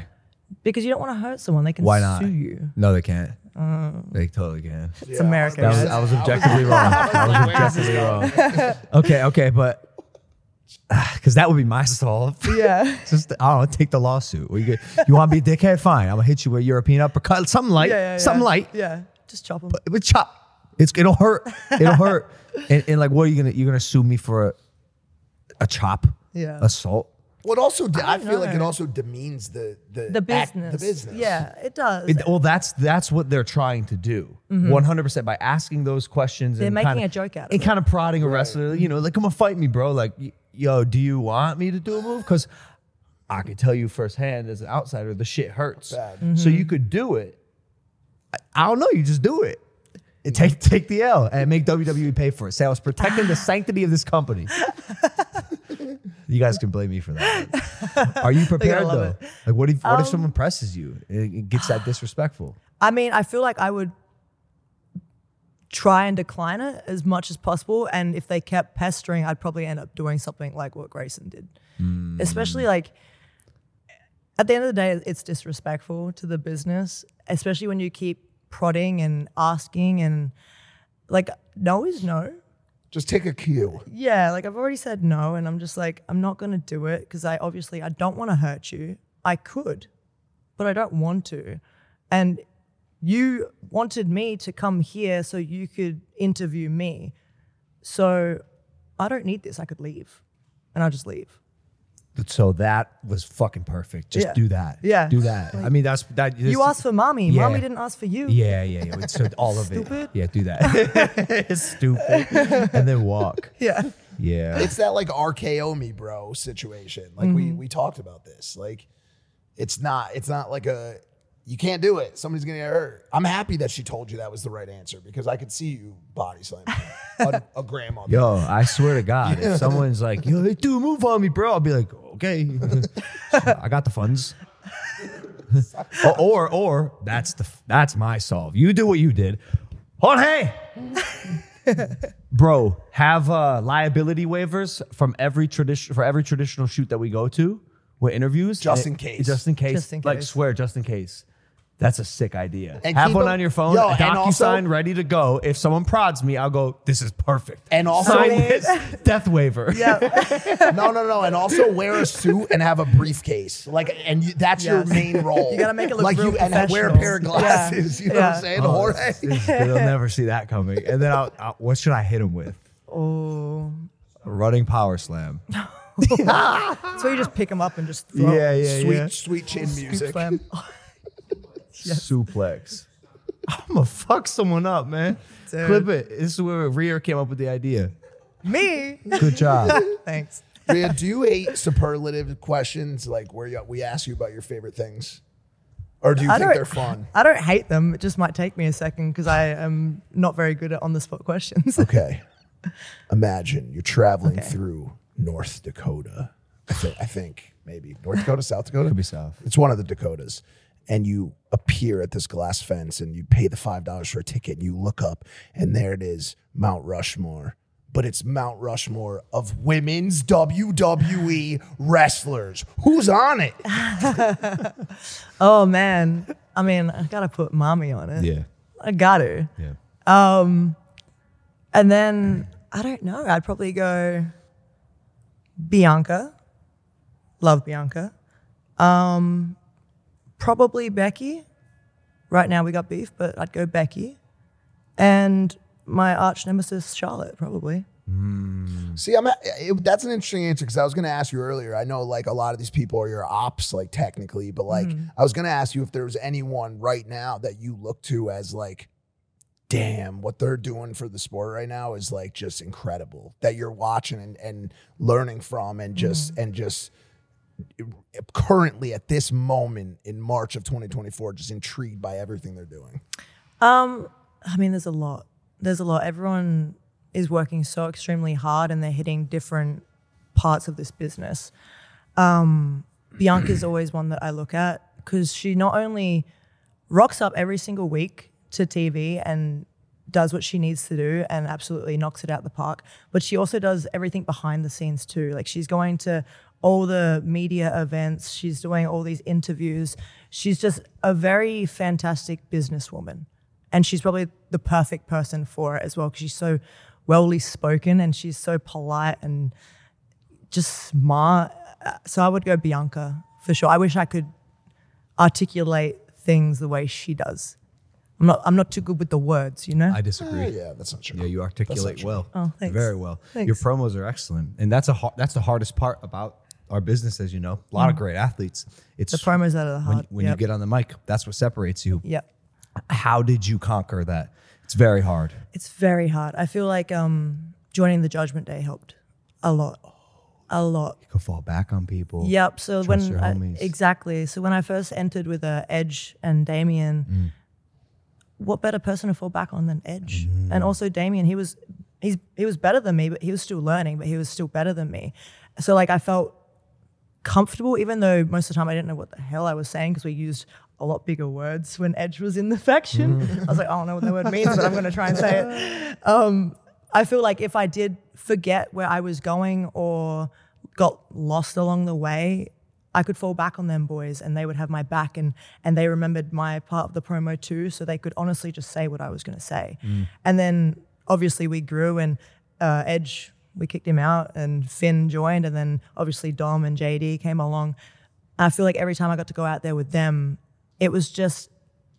Because you don't want to hurt someone. They can Why not? sue you. No, they can't. They totally can. It's America. That was, guys. I was objectively wrong. I was objectively wrong. Okay, but because that would be my solve. Yeah. Just I don't know, take the lawsuit. You want to be a dickhead? Fine. I'm gonna hit you with a European uppercut. Something light. Something light. Yeah. Just chop them. But chop. It'll hurt. It'll hurt. And like, what are you gonna sue me for a chop? Yeah. Assault. Well, it also, I don't feel like it know. also demeans the business. the business. Yeah, it does. Well, that's what they're trying to do. 100% by asking those questions. They're and making kinda, a joke out of and it. kind of prodding a wrestler. You know, like, come on, fight me, bro. Like, yo, do you want me to do a move? Because I can tell you firsthand as an outsider, the shit hurts. Bad. So you could do it. I don't know. You just do it. And take the L and make WWE pay for it. Say I was protecting the sanctity of this company. You guys can blame me for that. Are you prepared love though? it. Like, what if someone presses you? It gets that disrespectful. I mean, I feel like I would try and decline it as much as possible. And if they kept pestering, I'd probably end up doing something like what Grayson did. Especially like, at the end of the day, it's disrespectful to the business, especially when you keep prodding and asking and like, no is no. Just take a cue. Yeah, like I've already said no, and I'm just like, I'm not going to do it because I don't want to hurt you. I could, but I don't want to. And you wanted me to come here so you could interview me. So I don't need this. I could leave, and I'll just leave. So that was fucking perfect. Just Yeah. do that. Yeah. Do that. I mean, that's that. You asked for mommy. Yeah. Mommy didn't ask for you. Yeah. So all of Stupid. it. Yeah, do that. Stupid. And then walk. Yeah. Yeah. It's that like RKO me, bro situation. Like we talked about this. Like it's not like you can't do it. Somebody's gonna get hurt. I'm happy that she told you that was the right answer because I could see you body slamming a grandmother. Yo, I swear to God, if someone's like, yo, hey, dude, move on me, bro, I'll be like, okay, I got the funds. or that's my solve. You do what you did. Jorge, bro, have liability waivers from every traditional shoot that we go to with interviews, Just in case. Just in case. Just in Like case. swear, just in case. That's a sick idea. And have keep one them- on your phone, Yo, a and also- DocuSign ready to go. If someone prods me, I'll go, this is perfect. And also- sign this death waiver. Yeah. No. And also wear a suit and have a briefcase. Like, and that's your Yes. main role. You gotta make it look like real and wear a professional. pair of glasses. Yeah. You know what I'm Yeah. saying, Oh, Jorge? They'll never see that coming. And then what should I hit him with? Oh. A running power slam. So you just pick them up and just throw. Sweet chin music. Slam. Suplex. I'm gonna fuck someone up, man. Dude. Clip it. This is where Rhea came up with the idea. Me? Good job. Thanks. Rhea, do you hate superlative questions like where we ask you about your favorite things? Or do you think they're fun? I don't hate them. It just might take me a second because I am not very good at on-the-spot questions. Okay. Imagine you're traveling through North Dakota. I think maybe North Dakota, South Dakota? Could be South. It's one of the Dakotas. And you appear at this glass fence and you pay the $5 for a ticket. And you look up and there it is, Mount Rushmore. But it's Mount Rushmore of women's WWE wrestlers. Who's on it? Oh, man. I mean, I got to put mommy on it. Yeah. I got to. Yeah. And then, I don't know. I'd probably go Bianca. Love Bianca. Probably Becky. Right now we got beef, but I'd go Becky. And my arch nemesis, Charlotte, probably. See, that's an interesting answer because I was going to ask you earlier. I know like a lot of these people are your ops, like technically, but like I was going to ask you if there was anyone right now that you look to as like, damn, what they're doing for the sport right now is like just incredible that you're watching and learning from and just currently at this moment in March of 2024, just intrigued by everything they're doing. I mean, there's a lot. Everyone is working so extremely hard and they're hitting different parts of this business. Bianca's always one that I look at because she not only rocks up every single week to TV and does what she needs to do and absolutely knocks it out the park, but she also does everything behind the scenes too. Like she's going to all the media events. She's doing all these interviews. She's just a very fantastic businesswoman. And she's probably the perfect person for it as well, because she's so well spoken and she's so polite and just smart. So I would go Bianca for sure. I wish I could articulate things the way she does. I'm not too good with the words, you know? I disagree. Yeah, that's not true. Yeah, you articulate well. Oh, thanks. Very well. Thanks. Your promos are excellent, and that's the hardest part about our business, as you know. A lot of great athletes. It's The promos that are the hard. when you get on the mic. That's what separates you. Yep. How did you conquer that? It's very hard. It's very hard. I feel like joining the Judgment Day helped a lot. A lot. You can fall back on people. Yep. So Trust your homies. exactly. So when I first entered with Edge and Damien, what better person to fall back on than Edge? And also Damien, he was better than me, but he was still learning, but he was still better than me. So like I felt comfortable, even though most of the time I didn't know what the hell I was saying because we used a lot bigger words when Edge was in the faction. I was like, I don't know what that word means, but I'm going to try and say it. I feel like if I did forget where I was going or got lost along the way, I could fall back on them boys and they would have my back and they remembered my part of the promo too, so they could honestly just say what I was going to say. And then obviously we grew and Edge, we kicked him out and Finn joined, and then obviously Dom and JD came along. I feel like every time I got to go out there with them, it was just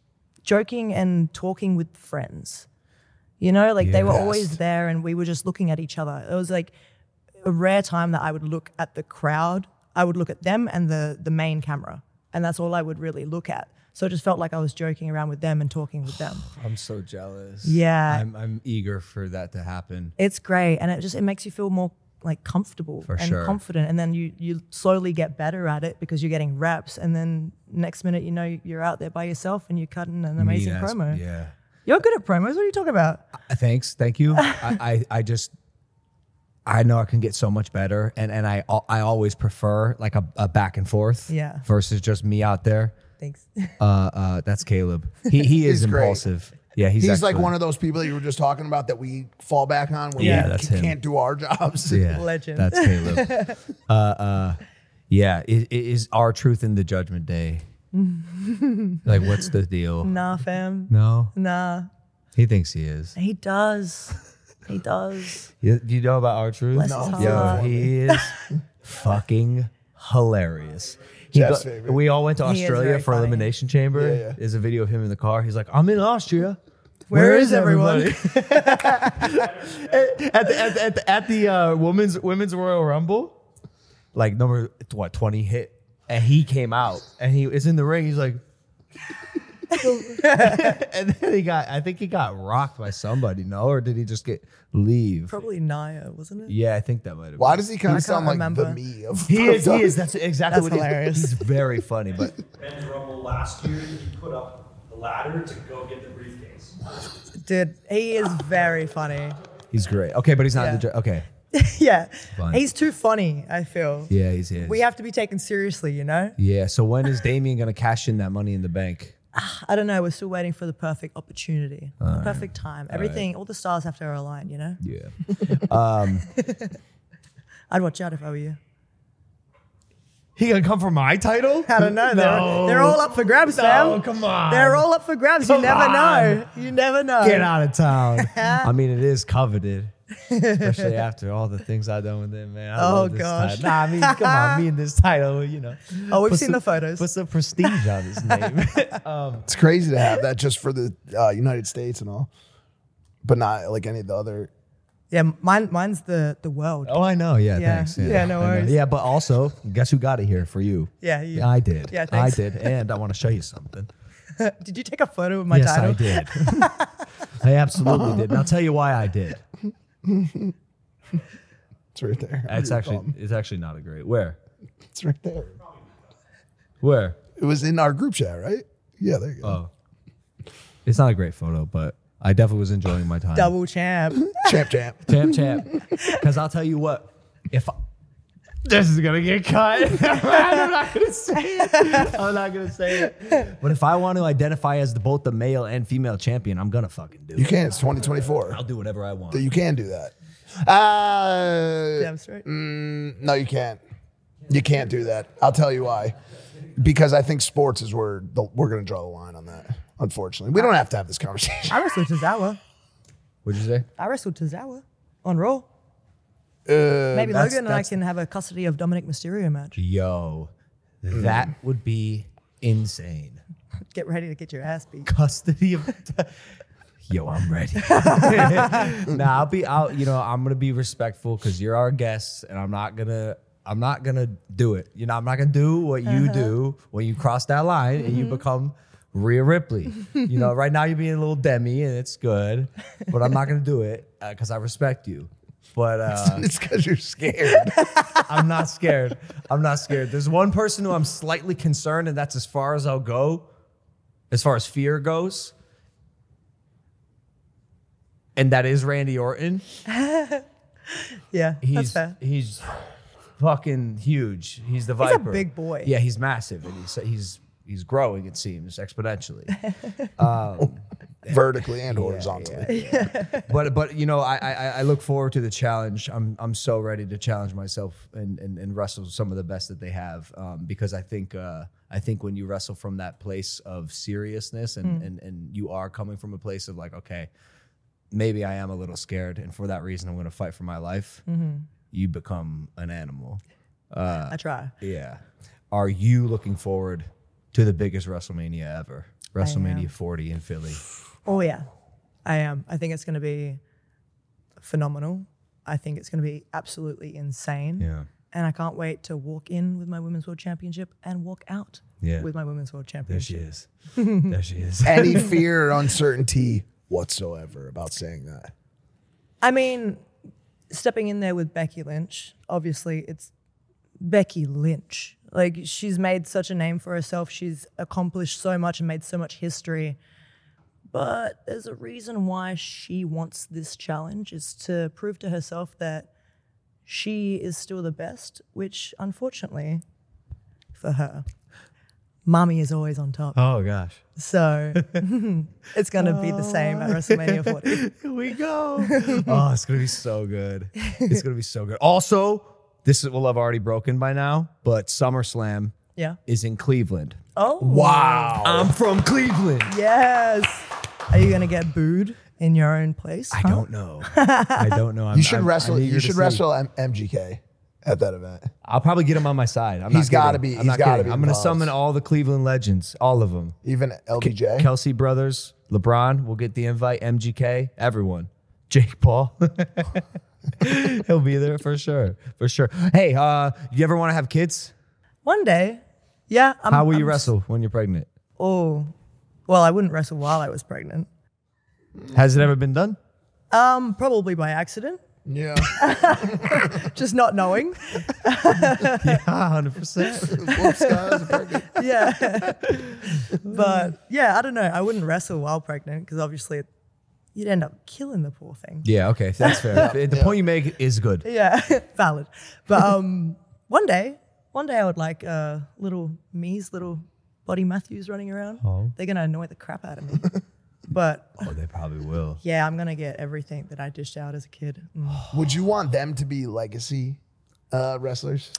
joking and talking with friends. You know, like they were always there and we were just looking at each other. It was like a rare time that I would look at the crowd. I would look at them and the main camera, and that's all I would really look at. So it just felt like I was joking around with them and talking with them. I'm so jealous. Yeah. I'm eager for that to happen. It's great, and it makes you feel more like comfortable and confident, and then you slowly get better at it because you're getting reps, and then next minute you know you're out there by yourself and you're cutting an amazing promo. Yeah. You're good at promos. What are you talking about? Thanks. Thank you. I just, I know I can get so much better. And I always prefer like a back and forth versus just me out there. Thanks. That's Caleb. He is He's great. impulsive. Yeah, he's like excellent. one of those people that you were just talking about that we fall back on when that's we him. can't do our jobs. Yeah, Legend. That's Caleb. Yeah, is our truth in the Judgment Day? Like, what's the deal? Nah, fam. No, Nah. he thinks he is. He does. He does. Do you know about our truth? Bless his Yo, heart. he is fucking hilarious. Jeff's favorite. We all went to He is Australia very for funny. Elimination Chamber. Yeah. There's a video of him in the car. He's like, I'm in Austria. Where is everyone? at the women's Royal Rumble, like number 20 hit, and he came out and he is in the ring. He's like, and then I think he got rocked by somebody. No, or did he just leave? Probably Naya, wasn't it? Yeah, I think that might have. Why does he kind I of sound like can't the remember. me of He is. That's exactly That's what hilarious. He's very funny, but Men's Rumble last year, he put up the ladder to go get the briefcase. Dude, he is very funny. he's great. Okay, but he's not Yeah. in the. Okay. Yeah. Fine. He's too funny, I feel. Yeah, he's. We have to be taken seriously, you know? Yeah. So when is Damien gonna cash in that Money in the Bank? I don't know. We're still waiting for the perfect opportunity, the perfect time. Everything, all the stars have to align, you know? Yeah. I'd watch out if I were you. He gonna come for my title? I don't know. No. They're all up for grabs, fam. No, come on. They're all up for grabs. You Come never on. know. You never know. Get out of town. I mean, it is coveted, especially after all the things I've done with him, man. I Oh, love this gosh. title. Nah, I mean, come on, me and this title, you know. Oh, we've Put seen some- the photos. Put some prestige on his name. It's crazy to have that just for the United States and all, but not like any of the other. Yeah, mine's the world. Oh, I know. Yeah, Yeah. thanks. Yeah, no I know. worries. Yeah, but also, guess who got it here for you? Yeah, you. I did. Yeah, I thanks. did. And I want to show you something. Did you take a photo of my yes, title? I did. I absolutely did. And I'll tell you why I did. It's right there. It's actually not a great. Where? It's right there. Where? It was in our group chat, right? Yeah, there you go. Oh. It's not a great photo, but I definitely was enjoying my time. Double champ. Champ. Champ. Because I'll tell you what, this is gonna get cut. I'm not gonna say it. But if I want to identify as both the male and female champion, I'm gonna fucking do You it. can. It's 2024. I'll do whatever I want. You can do that. Damn straight. No, you can't. You can't do that. I'll tell you why. Because I think sports is where we're going to draw the line on that. Unfortunately, we don't have to have this conversation. I wrestled Tozawa. What'd you say? I wrestled Tozawa on Raw. Maybe Logan and I can have a custody of Dominic Mysterio match. Yo, that would be insane. Get ready to get your ass beat. Custody of. Yo, I'm ready. I'm gonna be respectful because you're our guest, and I'm not gonna do it. I'm not gonna do what you do when you cross that line and you become Rhea Ripley. Right now you're being a little Demi, and it's good, but I'm not gonna do it because I respect you. But it's because you're scared. I'm not scared. There's one person who I'm slightly concerned, and that's as far as I'll go, as far as fear goes. And that is Randy Orton. Yeah, that's fair. He's fucking huge. He's the Viper. He's a big boy. Yeah, he's massive, and he's growing. It seems exponentially. Vertically and horizontally. Yeah. But I look forward to the challenge. I'm so ready to challenge myself and wrestle some of the best that they have, because I think when you wrestle from that place of seriousness and you are coming from a place of like, okay, maybe I am a little scared, and for that reason I'm going to fight for my life. You become an animal. I try. Yeah. Are you looking forward to the biggest WrestleMania ever? WrestleMania 40 in Philly. Oh, yeah, I am. I think it's going to be phenomenal. I think it's going to be absolutely insane. Yeah. And I can't wait to walk in with my Women's World Championship and walk out with my Women's World Championship. There she is. Any fear or uncertainty whatsoever about saying that? I mean, stepping in there with Becky Lynch, obviously it's Becky Lynch. Like, she's made such a name for herself. She's accomplished so much and made so much history. But there's a reason why she wants this challenge, is to prove to herself that she is still the best, which unfortunately for her, mommy is always on top. Oh, gosh. So it's going to be the same at WrestleMania 40. Here we go. Oh, it's going to be so good. It's going to be so good. Also, this will have already broken by now, but SummerSlam is in Cleveland. Oh. Wow. I'm from Cleveland. Yes. Are you going to get booed in your own place? I don't know. I don't know. You should wrestle MGK at that event. I'll probably get him on my side. He's got to be. I'm going to summon all the Cleveland legends, all of them. Even LBJ. Kelsey brothers, LeBron will get the invite. MGK, everyone. Jake Paul. He'll be there for sure. For sure. Hey, you ever want to have kids? One day. Yeah. How will you wrestle when you're pregnant? Oh, well, I wouldn't wrestle while I was pregnant. Has it ever been done? Probably by accident. Yeah. Just not knowing. Yeah, 100%. Whoops, guys, pregnant. Yeah. But yeah, I don't know. I wouldn't wrestle while pregnant because obviously you'd end up killing the poor thing. Yeah, okay. That's fair. The point you make is good. Yeah, valid. But one day I would like little Buddy Matthews running around. Oh. They're going to annoy the crap out of me. But they probably will. yeah, I'm going to get everything that I dished out as a kid. Would you want them to be legacy wrestlers?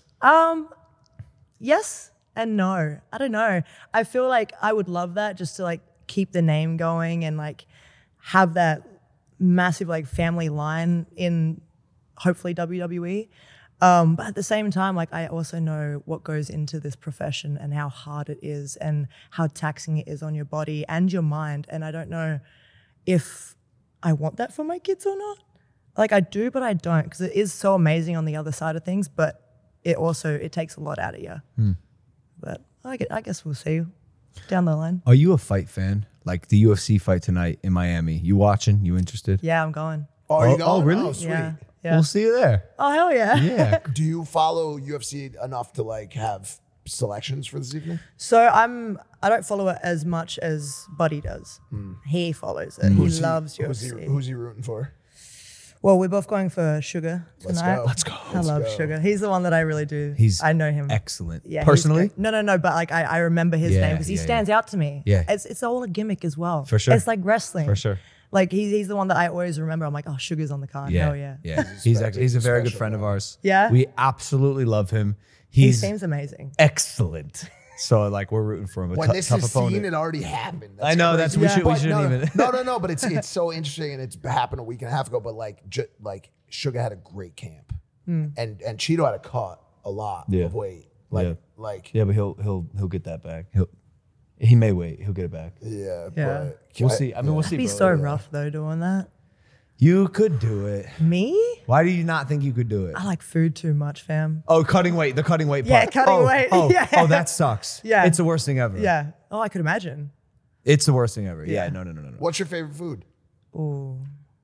Yes and no. I don't know. I feel like I would love that, just to like keep the name going and like have that massive like family line in hopefully WWE. But at the same time, like I also know what goes into this profession and how hard it is and how taxing it is on your body and your mind. And I don't know if I want that for my kids or not. Like I do, but I don't, because it is so amazing on the other side of things, but it takes a lot out of you. But I guess we'll see down the line. Are you a fight fan? Like the UFC fight tonight in Miami. You watching? You interested? Yeah, I'm going. Oh, are you going? Oh, really? Oh, sweet. Yeah. Yeah. We'll see you there. Oh, hell yeah. Yeah. Do you follow UFC enough to like have selections for this evening? So I don't follow it as much as Buddy does. He follows it. He loves UFC. Who's he rooting for? Well, we're both going for Sugar tonight. Let's go. I love Sugar. He's the one that I really do. I know him. Excellent. Yeah, personally? No, but like I remember his name because he stands out to me. Yeah. It's all a gimmick as well. For sure. It's like wrestling. For sure. Like he's the one that I always remember. I'm like, oh, Sugar's on the card. Hell yeah. Yeah. He's a very good friend of ours. Yeah? We absolutely love him. He He's seems amazing. excellent. So like we're rooting for him. When this tough is opponent. seen, it already happened. I know, that's- we should- we But shouldn't even- No. But it's so interesting, and it's happened a week and a half ago. But like Sugar had a great camp, and Cheeto had to cut a lot Yeah. of weight. Yeah. Like Yeah, but he'll get that back. He may wait. He'll get it back. yeah. Yeah. But We'll see. I mean, we'll see. It'd be bro. so rough though doing that. You could do it. Me? Why do you not think you could do it? I like food too much, fam. Oh, cutting weight. The cutting weight Yeah, part. cutting Oh, weight. Oh, Yeah. oh, that sucks. Yeah. It's the worst thing ever. Yeah. Oh, I could imagine. It's the worst thing ever. Yeah. Yeah. No. What's your favorite food? Ooh.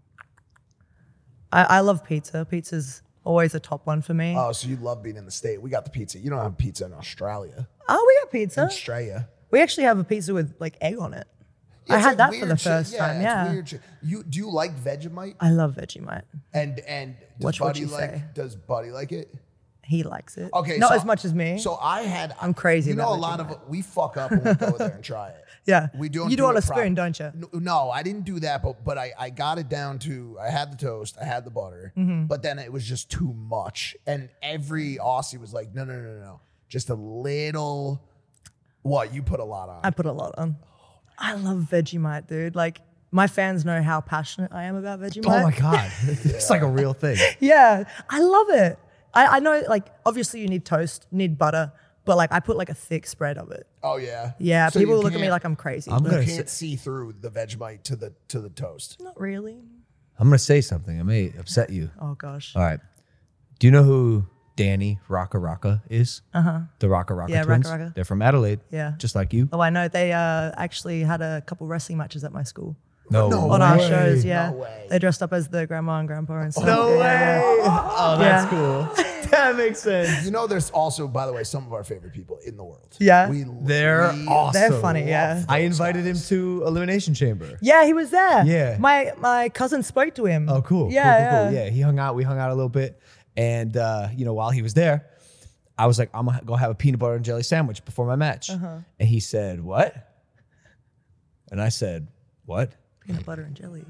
I love pizza. Pizza's always a top one for me. Oh, so you love being in the state. We got the pizza. You don't have pizza in Australia. Oh, we got pizza. Australia. We actually have a pizza with like egg on it. I It's had like that for weird the shit. first time. it's Yeah. weird shit. Do you like Vegemite? I love Vegemite. And does Watch what Buddy you like? say. Does Buddy like it? He likes it. Okay, Not so- as much as me. So I'm crazy You know, a about lot of Vegemite. we fuck up when we go there and try it. Yeah. We don't. You do it on it a spoon, proper. don't you? No, I didn't do that, but I got it down to I had the toast, I had the butter, Mm-hmm. but then it was just too much, and every Aussie was like, no, just a little. What you put a lot on? I put a lot on. I love Vegemite, dude. Like, my fans know how passionate I am about Vegemite. Oh my god, it's like a real thing. Yeah, I love it. I know, like, obviously you need toast, you need butter, but like I put like a thick spread of it. Oh yeah. Yeah, So people you look at me can't- like I'm crazy. I'm but gonna You say, can't see through the Vegemite to the toast. not really. I'm gonna say something. I may upset you. Oh gosh. All right. Do you know who Danny Raka Raka is? The Raka Raka Yeah, twins. Raka Raka. They're from Adelaide. Yeah. Just like you. Oh, I know. They actually had a couple wrestling matches at my school. No. On our shows, yeah. No way. They dressed up as the grandma and grandpa and stuff. No Yeah, way. yeah. Oh, that's Yeah. cool. That makes sense. You know, there's also, by the way, some of our favorite people in the world. Yeah. They're awesome. They're funny, yeah. I invited him to Elimination Chamber. Yeah, he was there. Yeah. My cousin spoke to him. Oh, cool. Yeah, Cool. Yeah, he hung out. We hung out a little bit. And, while he was there, I was like, I'm going to go have a peanut butter and jelly sandwich before my match. And he said, what? And I said, what? Peanut butter and jelly.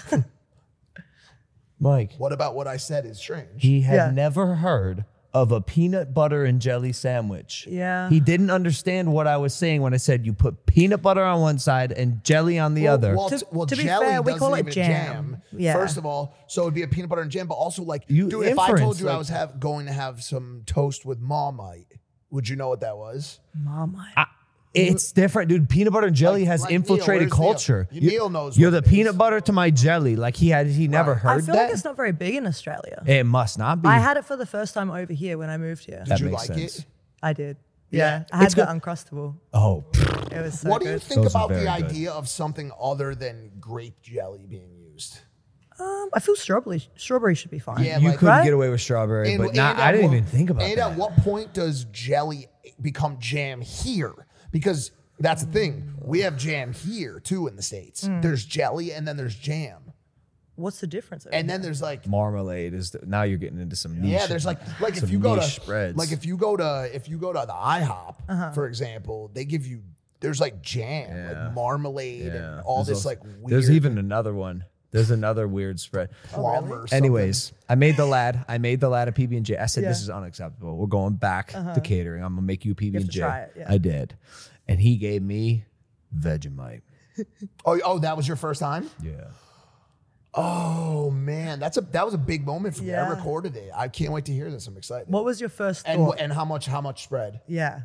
Mike, What about what I said is strange? he had Yeah. never heard of a peanut butter and jelly sandwich. Yeah. He didn't understand what I was saying when I said you put peanut butter on one side and jelly on the other. Well, To be jelly fair, we doesn't call it even jam. Yeah. First of all, so it'd be a peanut butter and jam, but also like, You dude, if I told inference, you I like- was going to have some toast with Marmite, would you know what that was? Marmite. It's different, dude. Peanut butter and jelly has like Neil, infiltrated where's Neil? culture. Neil knows You're what the it peanut is. butter to my jelly. Like he never I heard feel that. like it's not very big in Australia. It must not be. I had it for the first time over here when I moved here. That Did you makes like sense. it? I did. Yeah. Yeah. I had It's the good. Uncrustable. Oh, It was so What do you good. think Those are about the very good. idea of something other than grape jelly being used? I feel strawberry should be fine. Yeah, you like- couldn't Right? get away with strawberry, but not, at I didn't what- even think about and that. at what point does jelly become jam here? Because that's the thing. We have jam here too in the States. Mm. There's jelly and then there's jam. What's the difference? over And then here? there's like Marmalade is now you're getting into some niche. yeah, there's like if some you go to niche spreads. like if you go to the IHOP, Uh-huh. for example, they give you there's like jam, Yeah. like marmalade and Yeah. all There's this also- like weird There's even another one. There's another weird spread. plum or something. Anyways, I made the lad a PB&J. I said, Yeah. this is unacceptable. We're going back to catering. I'm going to make you a PB&J. try it, yeah. I did. And he gave me Vegemite. Oh, that was your first time? Yeah. Oh man, that was a big moment for me. I Yeah. recorded it. I can't wait to hear this. I'm excited. What was your first and thought? and how much spread? Yeah.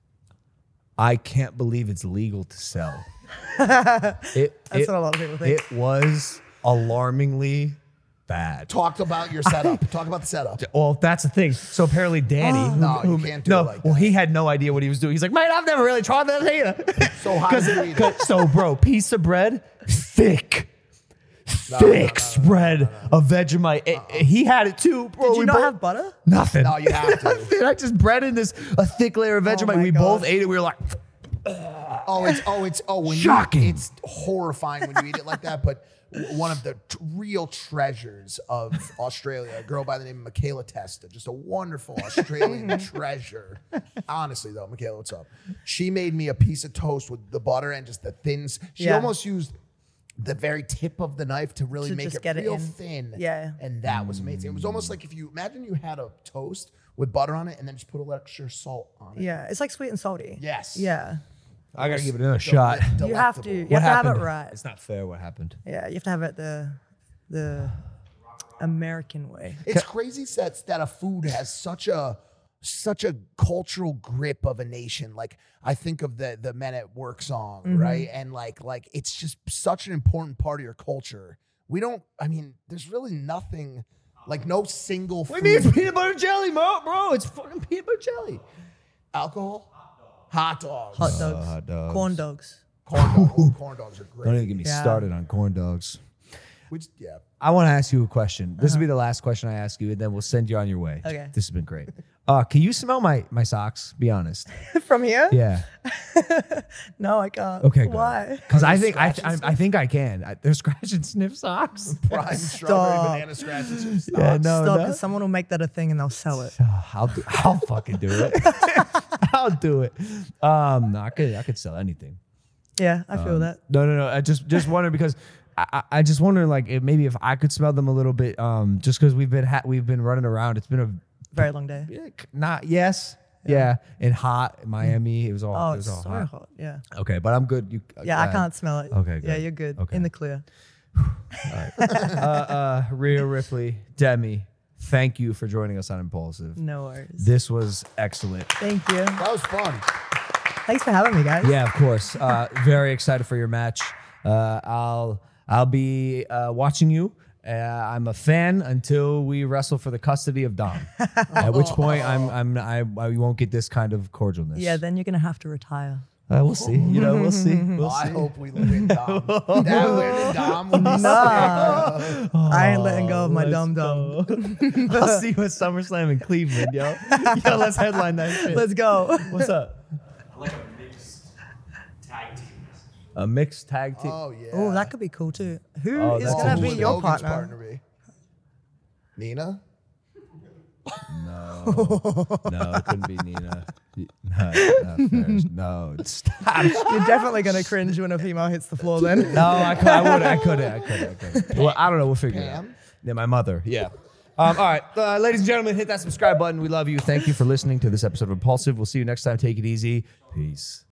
I can't believe it's legal to sell. That's what a lot of people think. It was alarmingly bad. Talk about your setup. Talk about the setup. Well, that's the thing. So apparently Danny, No, you can't do it like well, that. he had no idea what he was doing. He's like, man, I've never really tried that either. So how did you eat it? So, bro, piece of bread, thick spread of Vegemite. He had it too, bro. Did you We not both- have butter? Nothing. No, you have to. Nothing. I just bread in a thick layer of Vegemite. my We both gosh. ate it. We were like, When Shocking. it's horrifying when you eat it like that. But one of the real treasures of Australia, a girl by the name of Michaela Testa, just a wonderful Australian treasure. Honestly, though, Michaela, what's up? She made me a piece of toast with the butter and just the thins. She Yeah. almost used the very tip of the knife to really To make just it get it real in. thin. Yeah. And that was amazing. It was almost like if you imagine you had a toast with butter on it and then just put a little extra salt on it. Yeah, it's like sweet and salty. Yes. Yeah. I gotta give it another shot. You have to. You What have to happened? have it right. It's not fair. What happened? Yeah, you have to have it the American way. It's crazy that a food has such a cultural grip of a nation. Like I think of the Men at Work song, right? And like it's just such an important part of your culture. There's really nothing, like no single food. What do you mean it's peanut butter jelly, bro? It's fucking peanut butter jelly. Alcohol? Hot dogs. Hot dogs, hot dogs. corn dogs. Corn dogs are great. Don't even get me Yeah. started on corn dogs. Yeah. I want to ask you a question. This will be the last question I ask you, and then we'll send you on your way. Okay. This has been great. Can you smell my socks? Be honest. From here? Yeah. No, I can't. Okay. Why? Because I think I think I can. They're scratch and sniff socks. Prime strawberry banana scratches. Yeah, no, Stop, no. because someone will make that a thing and they'll sell it. I'll fucking do it. I'll do it. No, I could sell anything. Yeah, I feel that. No. I just wonder because I just wonder like maybe if I could smell them a little bit. Just because we've been running around. It's been a Very long day. not yes. Yeah, and hot in Miami. It was all. Oh, it was it's all so hot. hot. Yeah. Okay, but I'm good. Yeah, I can't smell it. Okay, good. Yeah, you're good. Okay. In the clear. Rhea Ripley, Demi, thank you for joining us on Impulsive. No worries. This was excellent. Thank you. That was fun. Thanks for having me, guys. Yeah, of course. Very excited for your match. I'll be watching you. I'm a fan until we wrestle for the custody of Dom. At which point I won't get this kind of cordialness. Yeah, then you're gonna have to retire. We'll see. We'll see. We'll I see. hope we win Dom. That win Dom would be sick. I ain't letting go of my dum dum. I'll see you at SummerSlam in Cleveland, yo. Yo, let's headline that shit. Let's go. What's up? I like a mixed tag team. A mixed tag team. Oh yeah. Oh, that could be cool too. Who Oh, is that's gonna cool. be Who would your Hogan's partner? be? Nina? No, it couldn't be Nina. No, stop. You're definitely gonna cringe when a female hits the floor. Then. No, I couldn't. Well, I don't know. We'll figure it out. Pam? Yeah, my mother. Yeah. All right, ladies and gentlemen, hit that subscribe button. We love you. Thank you for listening to this episode of Impulsive. We'll see you next time. Take it easy. Peace.